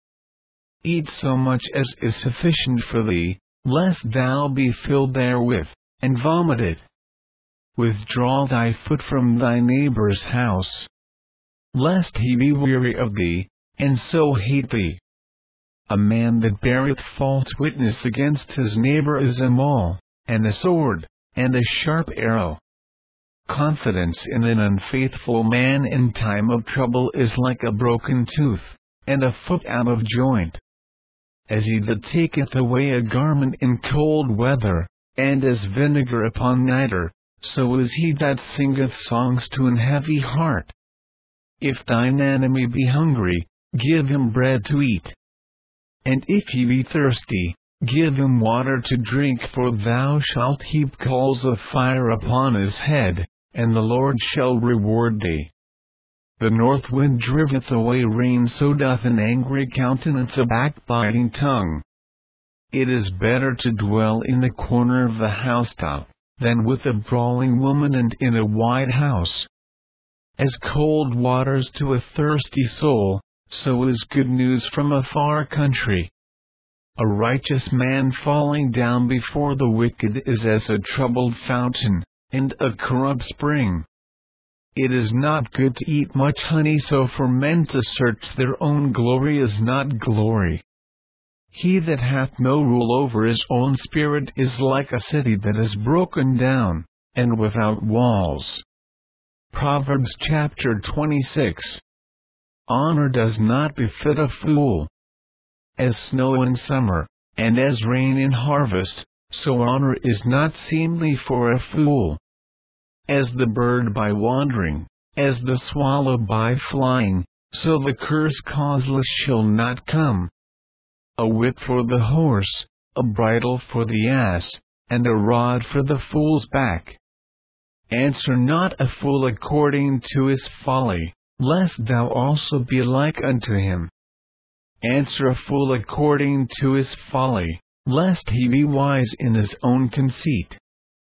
Eat so much as is sufficient for thee, lest thou be filled therewith, and vomit it. withdraw thy foot from thy neighbor's house, lest he be weary of thee, and so hate thee. A man that beareth false witness against his neighbor is a maul, and a sword, and a sharp arrow. Confidence in an unfaithful man in time of trouble is like a broken tooth, and a foot out of joint. As he that taketh away a garment in cold weather, and as vinegar upon nitre, so is he that singeth songs to an heavy heart. If thine enemy be hungry, give him bread to eat. And if he be thirsty, give him water to drink, for thou shalt heap coals of fire upon his head, and the Lord shall reward thee. The north wind driveth away rain, so doth an angry countenance a backbiting tongue. It is better to dwell in the corner of the housetop, than with a brawling woman and in a wide house. As cold waters to a thirsty soul, so is good news from a far country. A righteous man falling down before the wicked is as a troubled fountain, and a corrupt spring. It is not good to eat much honey, so for men to search their own glory is not glory. He that hath no rule over his own spirit is like a city that is broken down, and without walls. Proverbs chapter twenty-six. Honor does not befit a fool. As snow in summer, and as rain in harvest, so honor is not seemly for a fool. As the bird by wandering, as the swallow by flying, so the curse causeless shall not come. A whip for the horse, a bridle for the ass, and a rod for the fool's back. Answer not a fool according to his folly, lest thou also be like unto him. Answer a fool according to his folly, lest he be wise in his own conceit.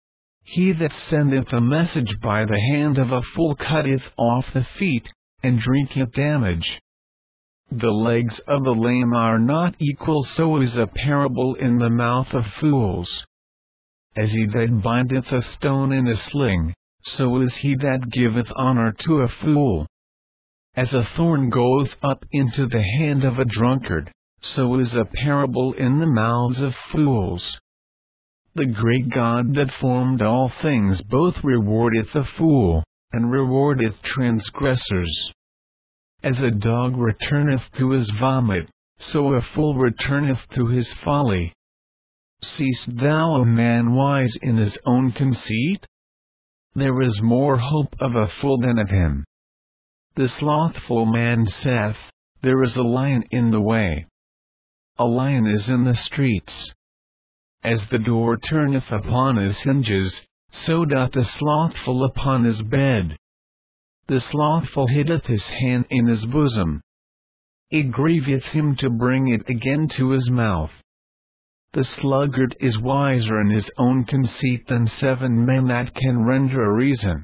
He that sendeth a message by the hand of a fool cutteth off the feet, and drinketh damage. The legs of the lame are not equal, so is a parable in the mouth of fools. As he that bindeth a stone in a sling, so is he that giveth honor to a fool. As a thorn goeth up into the hand of a drunkard, so is a parable in the mouths of fools. The great God that formed all things both rewardeth a fool, and rewardeth transgressors. As a dog returneth to his vomit, so a fool returneth to his folly. Seest thou a man wise in his own conceit? There is more hope of a fool than of him. The slothful man saith, There is a lion in the way. A lion is in the streets. As the door turneth upon his hinges, so doth the slothful upon his bed. The slothful hideth his hand in his bosom. It grieveth him to bring it again to his mouth. The sluggard is wiser in his own conceit than seven men that can render a reason.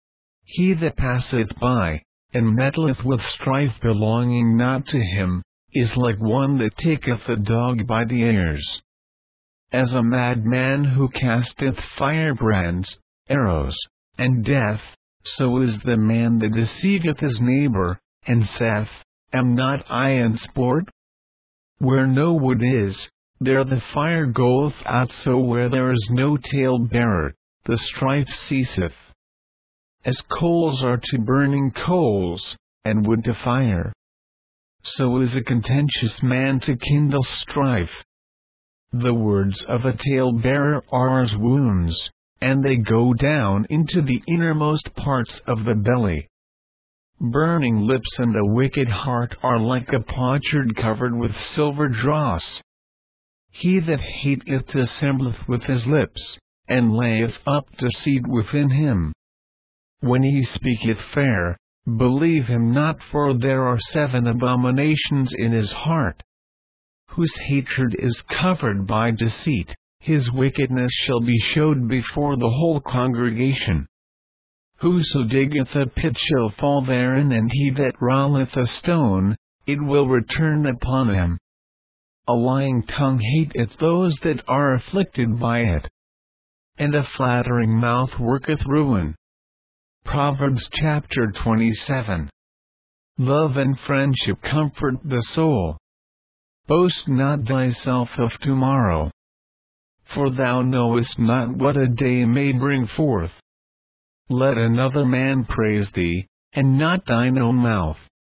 He that passeth by, and meddleth with strife belonging not to him, is like one that taketh a dog by the ears. As a madman who casteth firebrands, arrows, and death, so is the man that deceiveth his neighbor, and saith, Am not I in sport? Where no wood is, there the fire goeth out, so where there is no tale-bearer, the strife ceaseth. As coals are to burning coals, and wood to fire, so is a contentious man to kindle strife. The words of a tale-bearer are as wounds, and they go down into the innermost parts of the belly. Burning lips and a wicked heart are like a potsherd covered with silver dross. He that hateth dissembleth with his lips, and layeth up deceit within him. When he speaketh fair, believe him not, for there are seven abominations in his heart. Whose hatred is covered by deceit, his wickedness shall be showed before the whole congregation. Whoso diggeth a pit shall fall therein, and he that rolleth a stone, it will return upon him. A lying tongue hateth those that are afflicted by it. and a flattering mouth worketh ruin. Proverbs chapter twenty-seven. Love and friendship comfort the soul. Boast not thyself of tomorrow, for thou knowest not what a day may bring forth. Let another man praise thee, and not thine own mouth.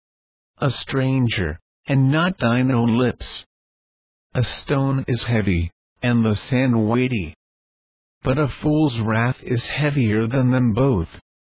A stranger, and not thine own lips. A stone is heavy, and the sand weighty, but a fool's wrath is heavier than them both.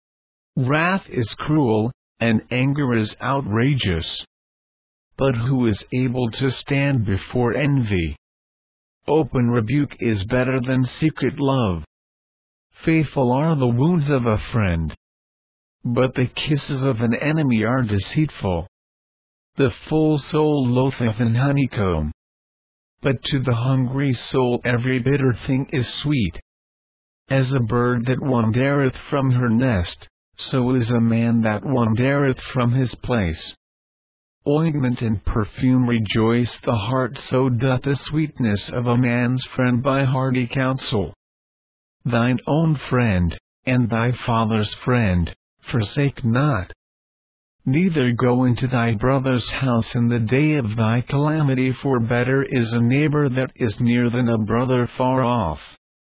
Wrath is cruel, and anger is outrageous. But who is able to stand before envy? Open rebuke is better than secret love. Faithful are the wounds of a friend, but the kisses of an enemy are deceitful. The full soul loatheth an honeycomb, but to the hungry soul every bitter thing is sweet. As a bird that wandereth from her nest, so is a man that wandereth from his place. Ointment and perfume rejoice the heart, so doth the sweetness of a man's friend by hearty counsel. Thine own friend, and thy father's friend, forsake not. Neither go into thy brother's house in the day of thy calamity, for better is a neighbor that is near than a brother far off.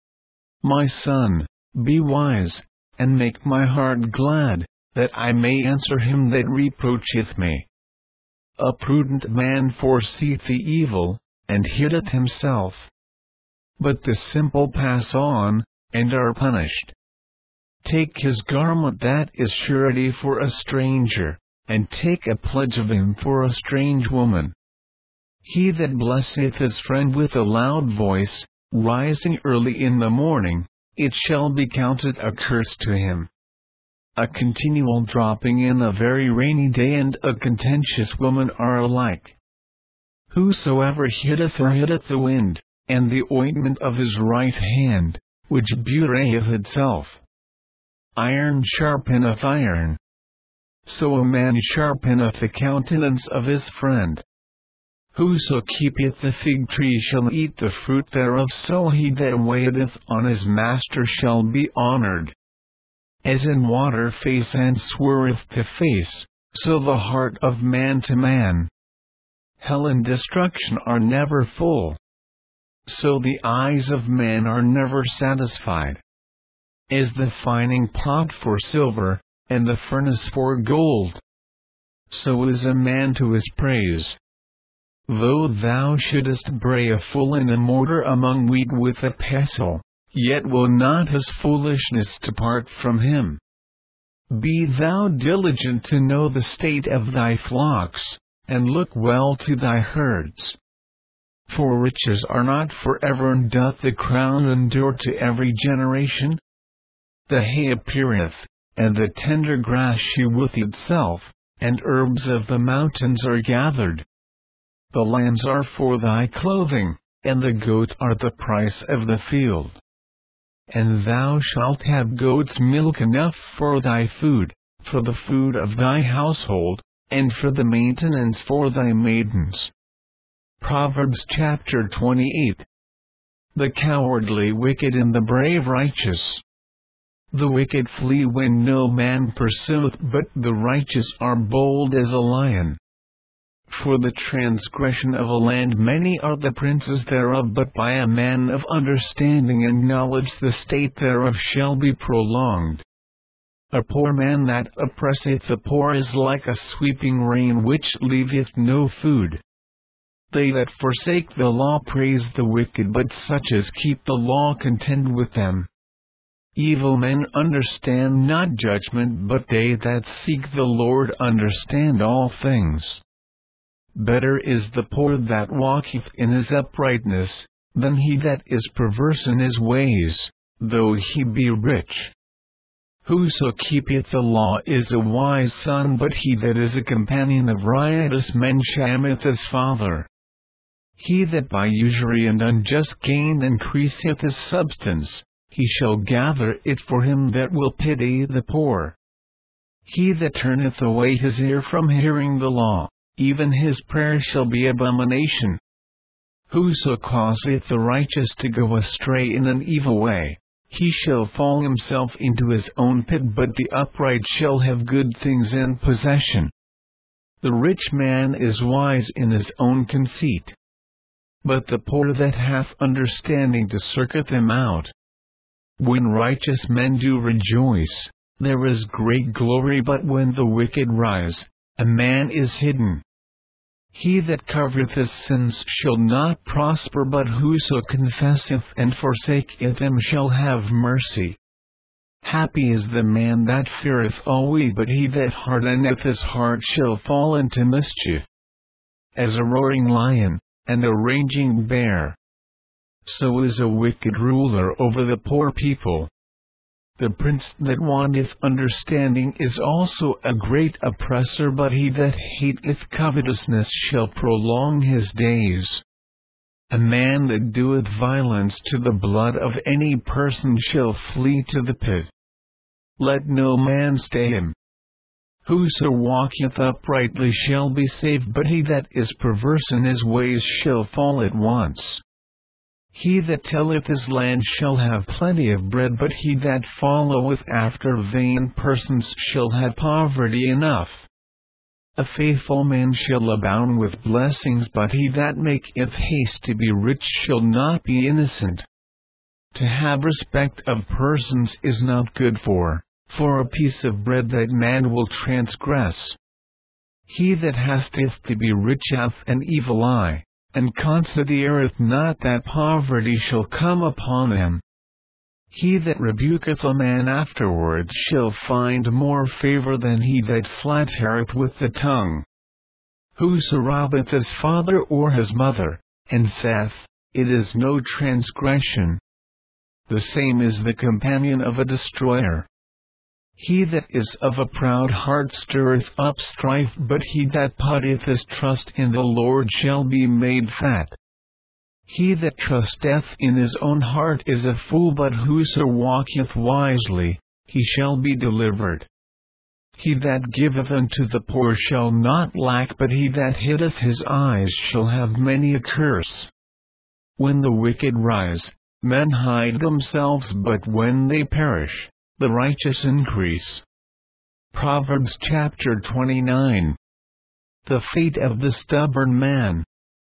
My son, be wise, and make my heart glad, that I may answer him that reproacheth me. A prudent man foreseeth the evil, and hideth himself. But the simple pass on, and are punished. Take his garment that is surety for a stranger, and take a pledge of him for a strange woman. He that blesseth his friend with a loud voice, rising early in the morning, it shall be counted a curse to him. A continual dropping in a very rainy day and a contentious woman are alike. Whosoever hitteth or hitteth the wind, and the ointment of his right hand, which bewrayeth itself. Iron sharpeneth iron. So a man sharpeneth the countenance of his friend. Whoso keepeth the fig tree shall eat the fruit thereof, so he that waiteth on his master shall be honored. As in water face and swerveth to face, so the heart of man to man. Hell and destruction are never full, so the eyes of man are never satisfied. As the fining pot for silver, and the furnace for gold, so is a man to his praise. Though thou shouldest bray a fool in a mortar among wheat with a pestle, yet will not his foolishness depart from him. Be thou diligent to know the state of thy flocks, and look well to thy herds. For riches are not forever, and doth the crown endure to every generation? The hay appeareth, and the tender grass sheweth itself, and herbs of the mountains are gathered. The lambs are for thy clothing, and the goats are the price of the field. And thou shalt have goats' milk enough for thy food, for the food of thy household, and for the maintenance for thy maidens. Proverbs chapter twenty-eight. The cowardly wicked and the brave righteous. The wicked flee when no man pursueth, but the righteous are bold as a lion. For the transgression of a land many are the princes thereof, but by a man of understanding and knowledge the state thereof shall be prolonged. A poor man that oppresseth the poor is like a sweeping rain which leaveth no food. They that forsake the law praise the wicked, but such as keep the law contend with them. Evil men understand not judgment, but they that seek the Lord understand all things. Better is the poor that walketh in his uprightness, than he that is perverse in his ways, though he be rich. Whoso keepeth the law is a wise son, but he that is a companion of riotous men shameth his father. He that by usury and unjust gain increaseth his substance, he shall gather it for him that will pity the poor. He that turneth away his ear from hearing the law, even his prayer shall be abomination. Whoso causeth the righteous to go astray in an evil way, he shall fall himself into his own pit, but the upright shall have good things in possession. The rich man is wise in his own conceit, but the poor that hath understanding discerneth him out. When righteous men do rejoice, there is great glory, but when the wicked rise, a man is hidden. He that covereth his sins shall not prosper, but whoso confesseth and forsaketh them shall have mercy. Happy is the man that feareth always, but he that hardeneth his heart shall fall into mischief. As a roaring lion, and a raging bear, so is a wicked ruler over the poor people. The prince that wanteth understanding is also a great oppressor, but he that hateth covetousness shall prolong his days. A man that doeth violence to the blood of any person shall flee to the pit. Let no man stay him. Whoso walketh uprightly shall be saved, but he that is perverse in his ways shall fall at once. He that tilleth his land shall have plenty of bread, but he that followeth after vain persons shall have poverty enough. A faithful man shall abound with blessings, but he that maketh haste to be rich shall not be innocent. To have respect of persons is not good for, for a piece of bread that man will transgress. He that hasteth to be rich hath an evil eye, and considereth not that poverty shall come upon him. He that rebuketh a man afterwards shall find more favor than he that flattereth with the tongue. Whoso robbeth his father or his mother, and saith, It is no transgression, the same is the companion of a destroyer. He that is of a proud heart stirreth up strife, but he that putteth his trust in the Lord shall be made fat. He that trusteth in his own heart is a fool, but whoso walketh wisely, he shall be delivered. He that giveth unto the poor shall not lack, but he that hideth his eyes shall have many a curse. When the wicked rise, men hide themselves, but when they perish, the righteous increase. Proverbs chapter twenty-nine. The fate of the stubborn man.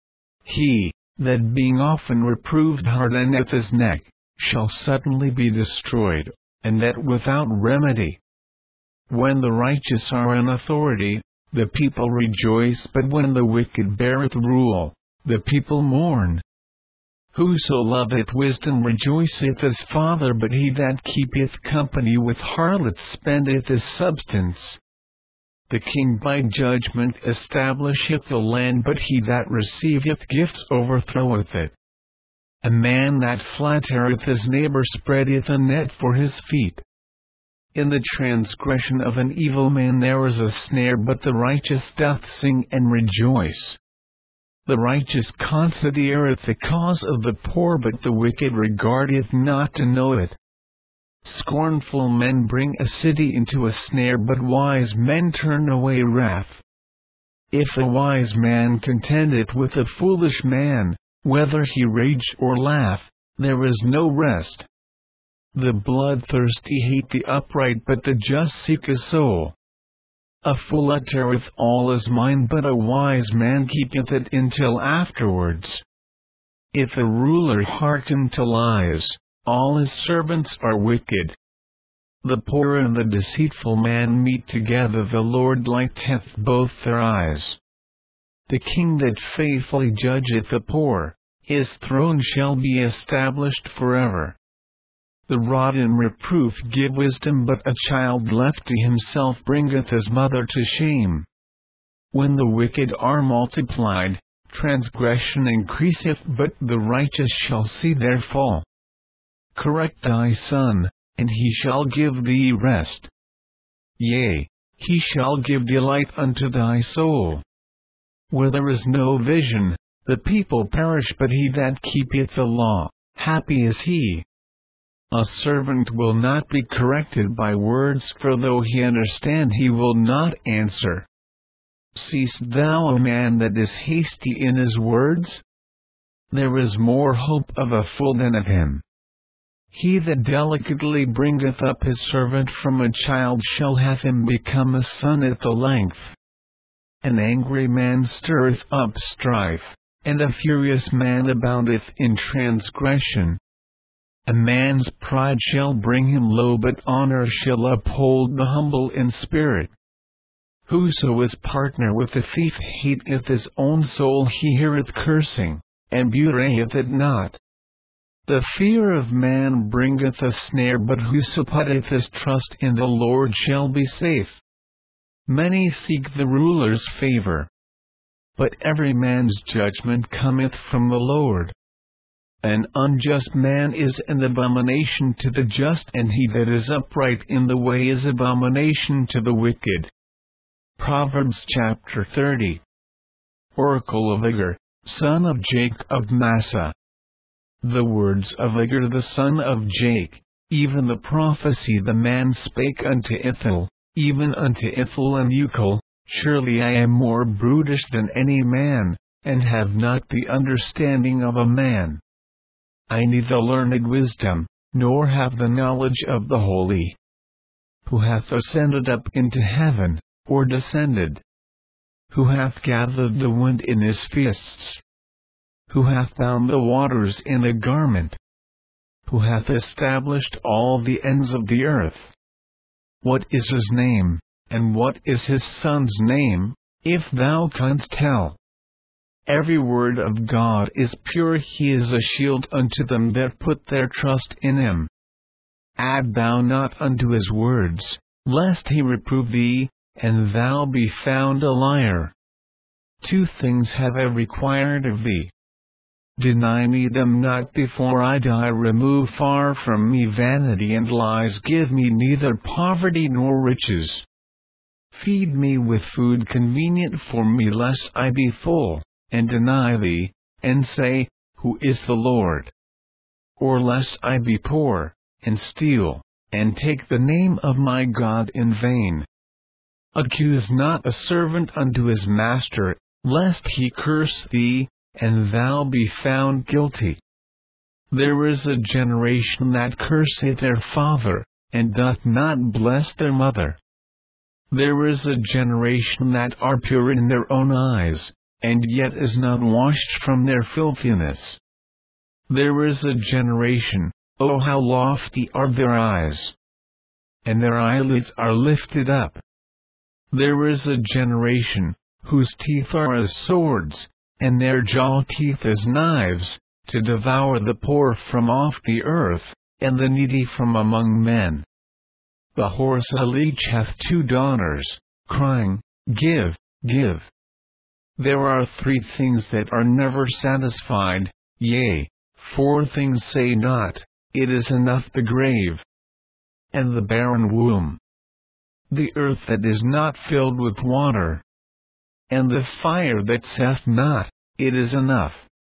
He that being often reproved hardeneth his neck, shall suddenly be destroyed, and that without remedy. When the righteous are in authority, the people rejoice, but when the wicked beareth rule, the people mourn. Whoso loveth wisdom rejoiceth his father, but he that keepeth company with harlots spendeth his substance. The king by judgment establisheth the land, but he that receiveth gifts overthroweth it. A man that flattereth his neighbor spreadeth a net for his feet. In the transgression of an evil man there is a snare, but the righteous doth sing and rejoice. The righteous considereth the cause of the poor, but the wicked regardeth not to know it. Scornful men bring a city into a snare, but wise men turn away wrath. If a wise man contendeth with a foolish man, whether he rage or laugh, there is no rest. The bloodthirsty hate the upright, but the just seek his soul. A fool uttereth all is mine, but a wise man keepeth it until afterwards. If a ruler hearken to lies, all his servants are wicked. The poor and the deceitful man meet together, the Lord lighteth both their eyes. The king that faithfully judgeth the poor, his throne shall be established forever. The rod and reproof give wisdom, but a child left to himself bringeth his mother to shame. When the wicked are multiplied, transgression increaseth, but the righteous shall see their fall. Correct thy son, and he shall give thee rest. Yea, he shall give delight unto thy soul. Where there is no vision, the people perish, but he that keepeth the law, happy is he. A servant will not be corrected by words, for though he understand he will not answer. Seest thou a man that is hasty in his words? There is more hope of a fool than of him. He that delicately bringeth up his servant from a child shall have him become a son at the length. An angry man stirreth up strife, and a furious man aboundeth in transgression. A man's pride shall bring him low, but honor shall uphold the humble in spirit. Whoso is partner with a thief hateth his own soul. He heareth cursing, and bewrayeth it not. The fear of man bringeth a snare, but whoso putteth his trust in the Lord shall be safe. Many seek the ruler's favor, but every man's judgment cometh from the Lord. An unjust man is an abomination to the just, and he that is upright in the way is abomination to the wicked. Proverbs chapter thirty. Oracle of Agur, son of Jake of Massa. The words of Agur the son of Jake, even the prophecy the man spake unto Ithel, even unto Ithel and Ucal, surely I am more brutish than any man, and have not the understanding of a man. I neither learned wisdom, nor have the knowledge of the holy. Who hath ascended up into heaven, or descended? Who hath gathered the wind in his fists? Who hath bound the waters in a garment? Who hath established all the ends of the earth? What is his name, and what is his son's name, if thou canst tell? Every word of God is pure. He is a shield unto them that put their trust in him. Add thou not unto his words, lest he reprove thee, and thou be found a liar. Two things have I required of thee. Deny me them not before I die. Remove far from me vanity and lies. Give me neither poverty nor riches. Feed me with food convenient for me, lest I be full, and deny thee, and say, Who is the Lord? Or lest I be poor, and steal, and take the name of my God in vain. Accuse not a servant unto his master, lest he curse thee, and thou be found guilty. There is a generation that curseth their father, and doth not bless their mother. There is a generation that are pure in their own eyes, and yet is not washed from their filthiness. There is a generation, oh how lofty are their eyes, and their eyelids are lifted up. There is a generation, whose teeth are as swords, and their jaw teeth as knives, to devour the poor from off the earth, and the needy from among men. The horse a leech hath two daughters, crying, Give, give. There are three things that are never satisfied, yea, four things say not, It is enough: the grave, and the barren womb, the earth that is not filled with water, and the fire that saith not, It is enough.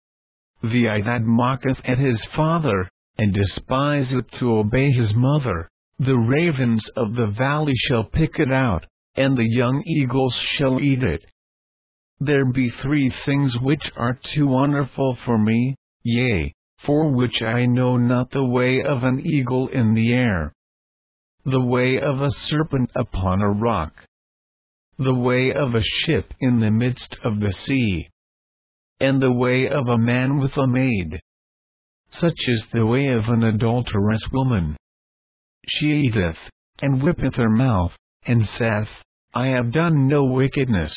The eye that mocketh at his father, and despiseth to obey his mother, the ravens of the valley shall pick it out, and the young eagles shall eat it. There be three things which are too wonderful for me, yea, for which I know not the way of an eagle in the air, the way of a serpent upon a rock, the way of a ship in the midst of the sea, and the way of a man with a maid. Such is the way of an adulterous woman. She eateth, and whippeth her mouth, and saith, I have done no wickedness.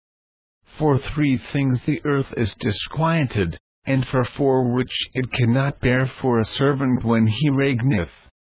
For three things the earth is disquieted, and for four which it cannot bear: for a servant when he reigneth,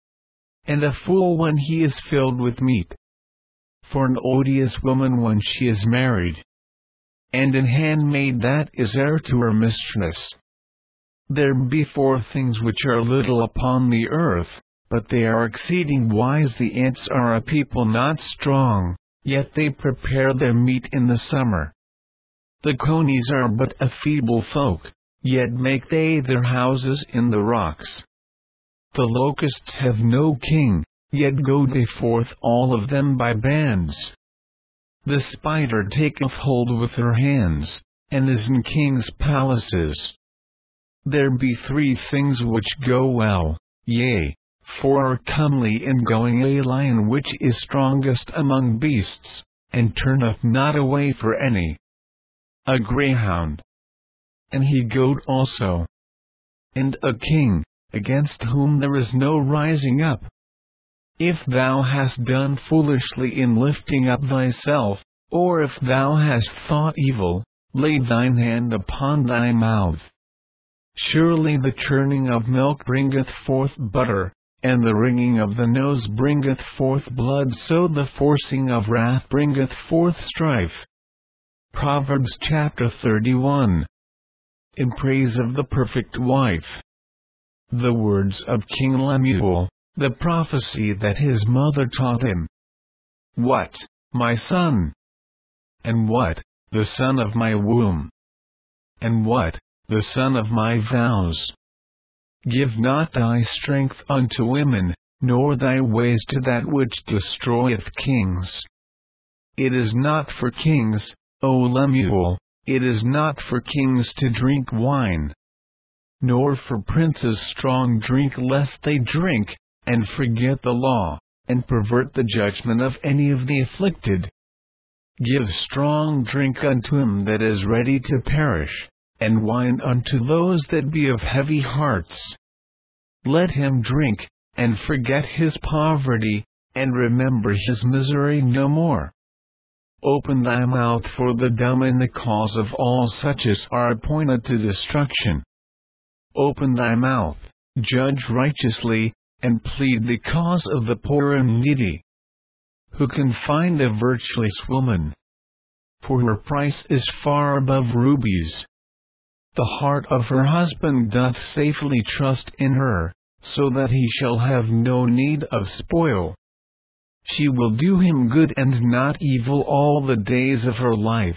and a fool when he is filled with meat, for an odious woman when she is married, and an handmaid that is heir to her mistress. There be four things which are little upon the earth, but they are exceeding wise. The ants are a people not strong, yet they prepare their meat in the summer. The conies are but a feeble folk, yet make they their houses in the rocks. The locusts have no king, yet go they forth all of them by bands. The spider taketh hold with her hands, and is in kings' palaces. There be three things which go well, Yea, for a comely in going a lion which is strongest among beasts, and turneth not away for any. A greyhound, and he goat also. And a king, against whom there is no rising up. If thou hast done foolishly in lifting up thyself, or if thou hast thought evil, lay thine hand upon thy mouth. Surely the churning of milk bringeth forth butter, and the wringing of the nose bringeth forth blood, so the forcing of wrath bringeth forth strife. Proverbs chapter thirty-one. In praise of the perfect wife. The words of King Lemuel, the prophecy that his mother taught him. What, my son? And what, the son of my womb? And what, the son of my vows? Give not thy strength unto women, nor thy ways to that which destroyeth kings. It is not for kings, O Lemuel, it is not for kings to drink wine, nor for princes strong drink, lest they drink, and forget the law, and pervert the judgment of any of the afflicted. Give strong drink unto him that is ready to perish, and wine unto those that be of heavy hearts. Let him drink, and forget his poverty, and remember his misery no more. Open thy mouth for the dumb in the cause of all such as are appointed to destruction. Open thy mouth, judge righteously, and plead the cause of the poor and needy. Who can find a virtuous woman? For her price is far above rubies. The heart of her husband doth safely trust in her, so that he shall have no need of spoil. She will do him good and not evil all the days of her life.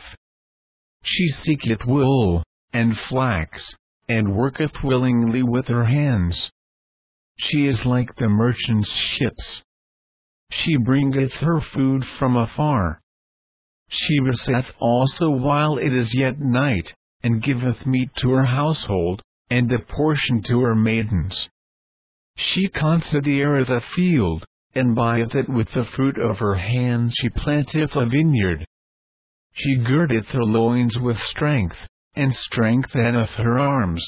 She seeketh wool, and flax, and worketh willingly with her hands. She is like the merchant's ships. She bringeth her food from afar. She resteth also while it is yet night, and giveth meat to her household, and a portion to her maidens. She considereth a field, and buyeth it with the fruit of her hands. She planteth a vineyard. She girdeth her loins with strength, and strengtheneth her arms.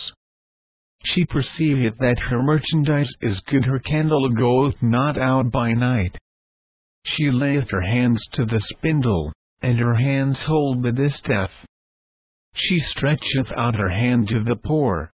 She perceiveth that her merchandise is good, her candle goeth not out by night. She layeth her hands to the spindle, and her hands hold the distaff. She stretcheth out her hand to the poor.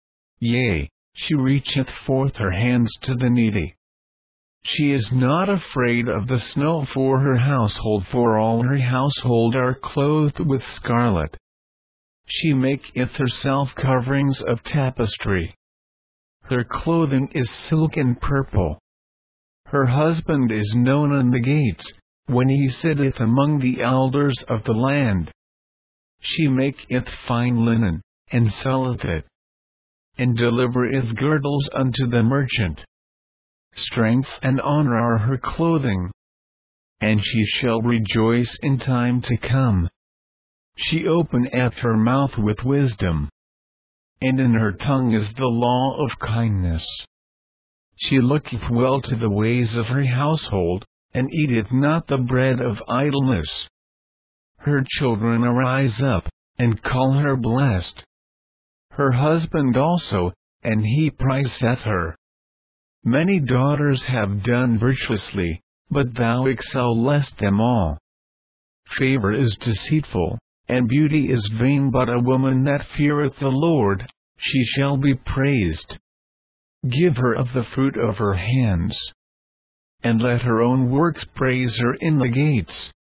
Yea, she reacheth forth her hands to the needy. She is not afraid of the snow for her household, for all her household are clothed with scarlet. She maketh herself coverings of tapestry. Her clothing is silk and purple. Her husband is known in the gates, when he sitteth among the elders of the land. She maketh fine linen, and selleth it, and delivereth girdles unto the merchant. Strength and honor are her clothing, and she shall rejoice in time to come. She openeth her mouth with wisdom, and in her tongue is the law of kindness. She looketh well to the ways of her household, and eateth not the bread of idleness. Her children arise up, and call her blessed. Her husband also, and he prizeth her. Many daughters have done virtuously, but thou excellest them all. Favor is deceitful, and beauty is vain, but a woman that feareth the Lord, she shall be praised. Give her of the fruit of her hands, and let her own works praise her in the gates.